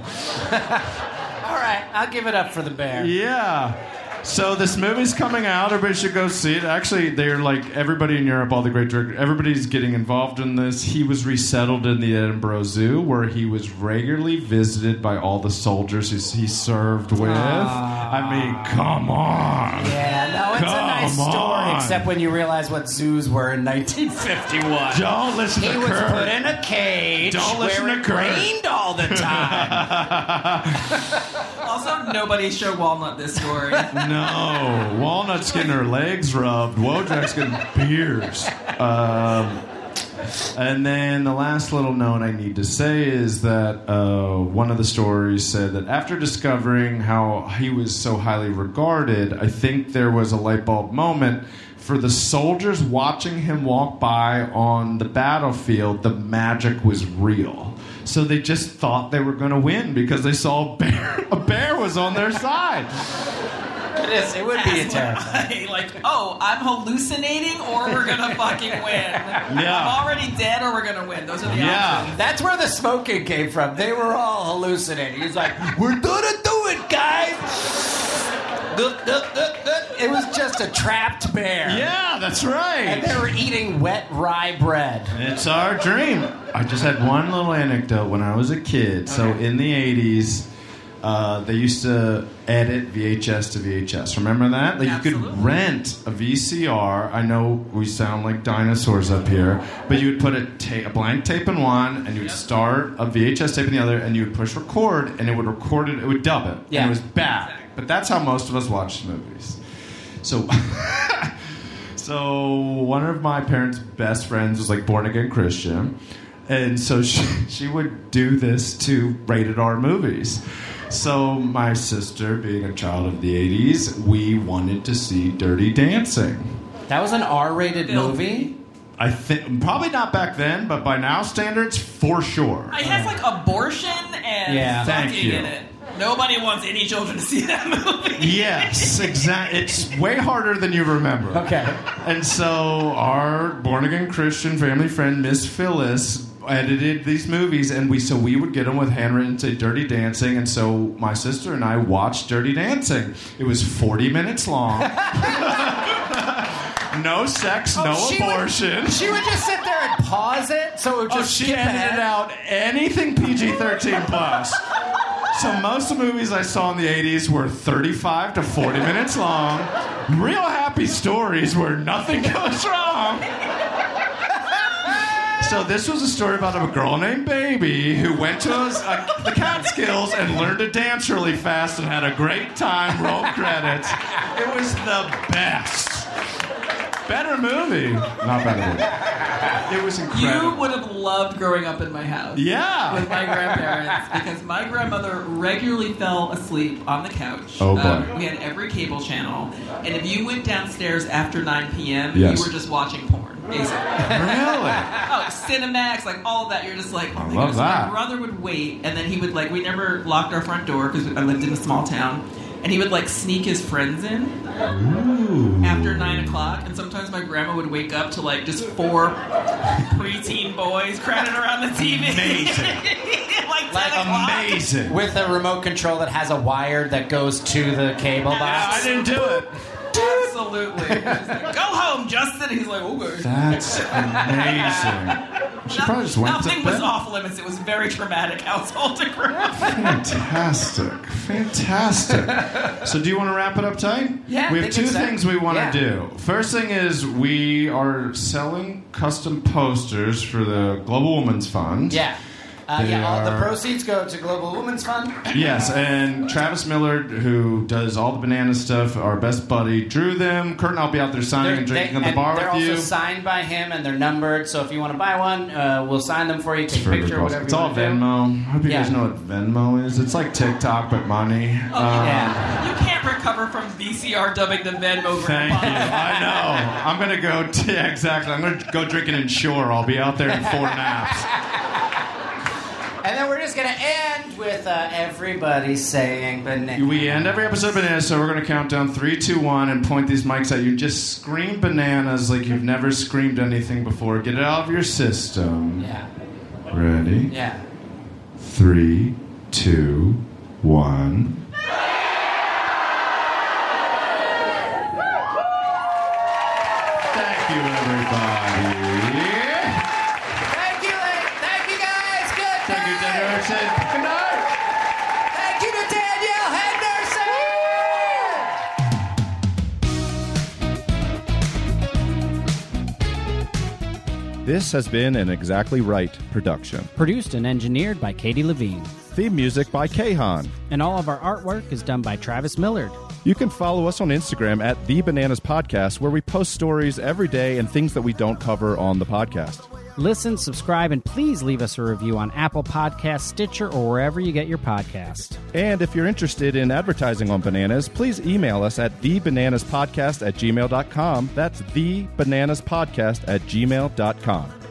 All right, I'll give it up for the bear. Yeah. So this movie's coming out. Everybody should go see it. Actually, they're like everybody in Europe, all the great directors, everybody's getting involved in this. He was resettled in the Edinburgh Zoo, where he was regularly visited by all the soldiers he, he served with. I mean, come on. Yeah, no, it's a Come nice story, on. except when you realize what zoos were in nineteen fifty-one. Don't listen He to was Kurt. put in a cage Don't listen where to it Kurt. rained all the time. Also, nobody showed Walnut this story. No, Walnut's getting her legs rubbed. Wojciech's getting beers. Um, and then the last little note I need to say is that uh, one of the stories said that after discovering how he was so highly regarded, I think there was a light bulb moment for the soldiers watching him walk by on the battlefield. The magic was real. So they just thought they were going to win because they saw a bear. A bear was on their side. It is. It would be a terrifying. like, oh, I'm hallucinating or we're gonna fucking win. Yeah. I'm already dead or we're gonna win. Those are the Yeah. options. That's where the smoking came from. They were all hallucinating. He's like, we're gonna do it, guys. It was just a trapped bear. Yeah, that's right. And they were eating wet rye bread. It's our dream. I just had one little anecdote when I was a kid. So in the eighties, uh, they used to edit V H S to V H S. Remember that? Like you Absolutely. could rent a V C R. I know we sound like dinosaurs up here, but you would put a, ta- a blank tape in one, and you would start a V H S tape in the other, and you would push record, and it would record it. It would dub it. Yeah. And it was bad. But that's how most of us watched movies. So, so one of my parents' best friends was like born again Christian, and so she she would do this to rated R movies. So my sister, being a child of the eighties, we wanted to see Dirty Dancing. That was an R-rated Filthy. movie? I think probably not back then, but by now standards, for sure. It has like abortion and Yeah. Thank fucking you. in it. Nobody wants any children to see that movie. Yes, exactly. It's way harder than you remember. Okay. And so our born-again Christian family friend, Miss Phyllis, edited these movies, and we so we would get them with handwritten to Dirty Dancing, and so my sister and I watched Dirty Dancing. It was forty minutes long. No sex, no Oh, she would- abortion. She would just sit there and pause it, so it would Oh, just she skip edited ahead. out anything P G thirteen plus. So most of the movies I saw in the eighties were thirty-five to forty minutes long. Real happy stories where nothing goes wrong. So this was a story about a girl named Baby who went to a, a, the Catskills and learned to dance really fast and had a great time. Roll credits. It was the best. Better movie. Not better movie. It was incredible. You would have loved growing up in my house. Yeah. With my grandparents, because my grandmother regularly fell asleep on the couch. Oh, boy. Um, we had every cable channel, and if you went downstairs after nine p.m., Yes. you were just watching porn, basically. Really? Oh, Cinemax, like all of that. You're just like, oh my love goodness. that. My brother would wait, and then he would like. We never locked our front door because I lived in a small town, and he would like sneak his friends in after nine o'clock. And sometimes my grandma would wake up to like just four preteen boys crowded around the T V. Amazing. like Like ten o'clock. Amazing. With a remote control that has a wire that goes to the cable Yeah, I box. didn't do it. Absolutely. He's like, go home, Justin. He's like, okay. That's amazing. She probably just went Nothing to was bed. off limits. It was a very traumatic household to grow up in. Fantastic. Fantastic. So do you want to wrap it up tight? Yeah, We I have think two so. things we want Yeah. to do. First thing is we are selling custom posters for the Global Women's Fund. Yeah. Uh, They yeah, all the are- proceeds go to Global Women's Fund. Yes, and Travis Millard, who does all the banana stuff, our best buddy, drew them. Kurt and I'll be out there signing They're, and drinking they, at the and bar they're with you. also signed by him, and they're numbered. So if you want to buy one, uh, we'll sign them for you. Take a Very picture, cool. whatever It's you all want to do. Venmo. I hope you Yeah. guys know what Venmo is. It's like TikTok, but money. Oh, Um, Yeah. You can't recover from V C R dubbing the Venmo Thank you. grandpa. I know. I'm gonna go. T- yeah, exactly. I'm gonna go drinking in Shore. I'll be out there in four naps. And then we're just going to end with uh, everybody saying banana. We end every episode of Bananas, so we're gonna count down three, two, one, and point these mics at you. Just scream bananas like you've never screamed anything before. Get it out of your system. Yeah. Ready? Yeah. Three, two, one. Thank you, everybody. Thank you, Lane. Thank you, guys. Good Thank you, night. Daniel Erson. Good night. Thank you to Danielle Henderson. This has been an Exactly Right production. Produced and engineered by Katie Levine. Theme music by Kahan. And all of our artwork is done by Travis Millard. You can follow us on Instagram at The Bananas Podcast, where we post stories every day and things that we don't cover on the podcast. Listen, subscribe, and please leave us a review on Apple Podcasts, Stitcher, or wherever you get your podcast. And if you're interested in advertising on Bananas, please email us at thebananaspodcast at gmail dot com. That's thebananaspodcast at gmail dot com.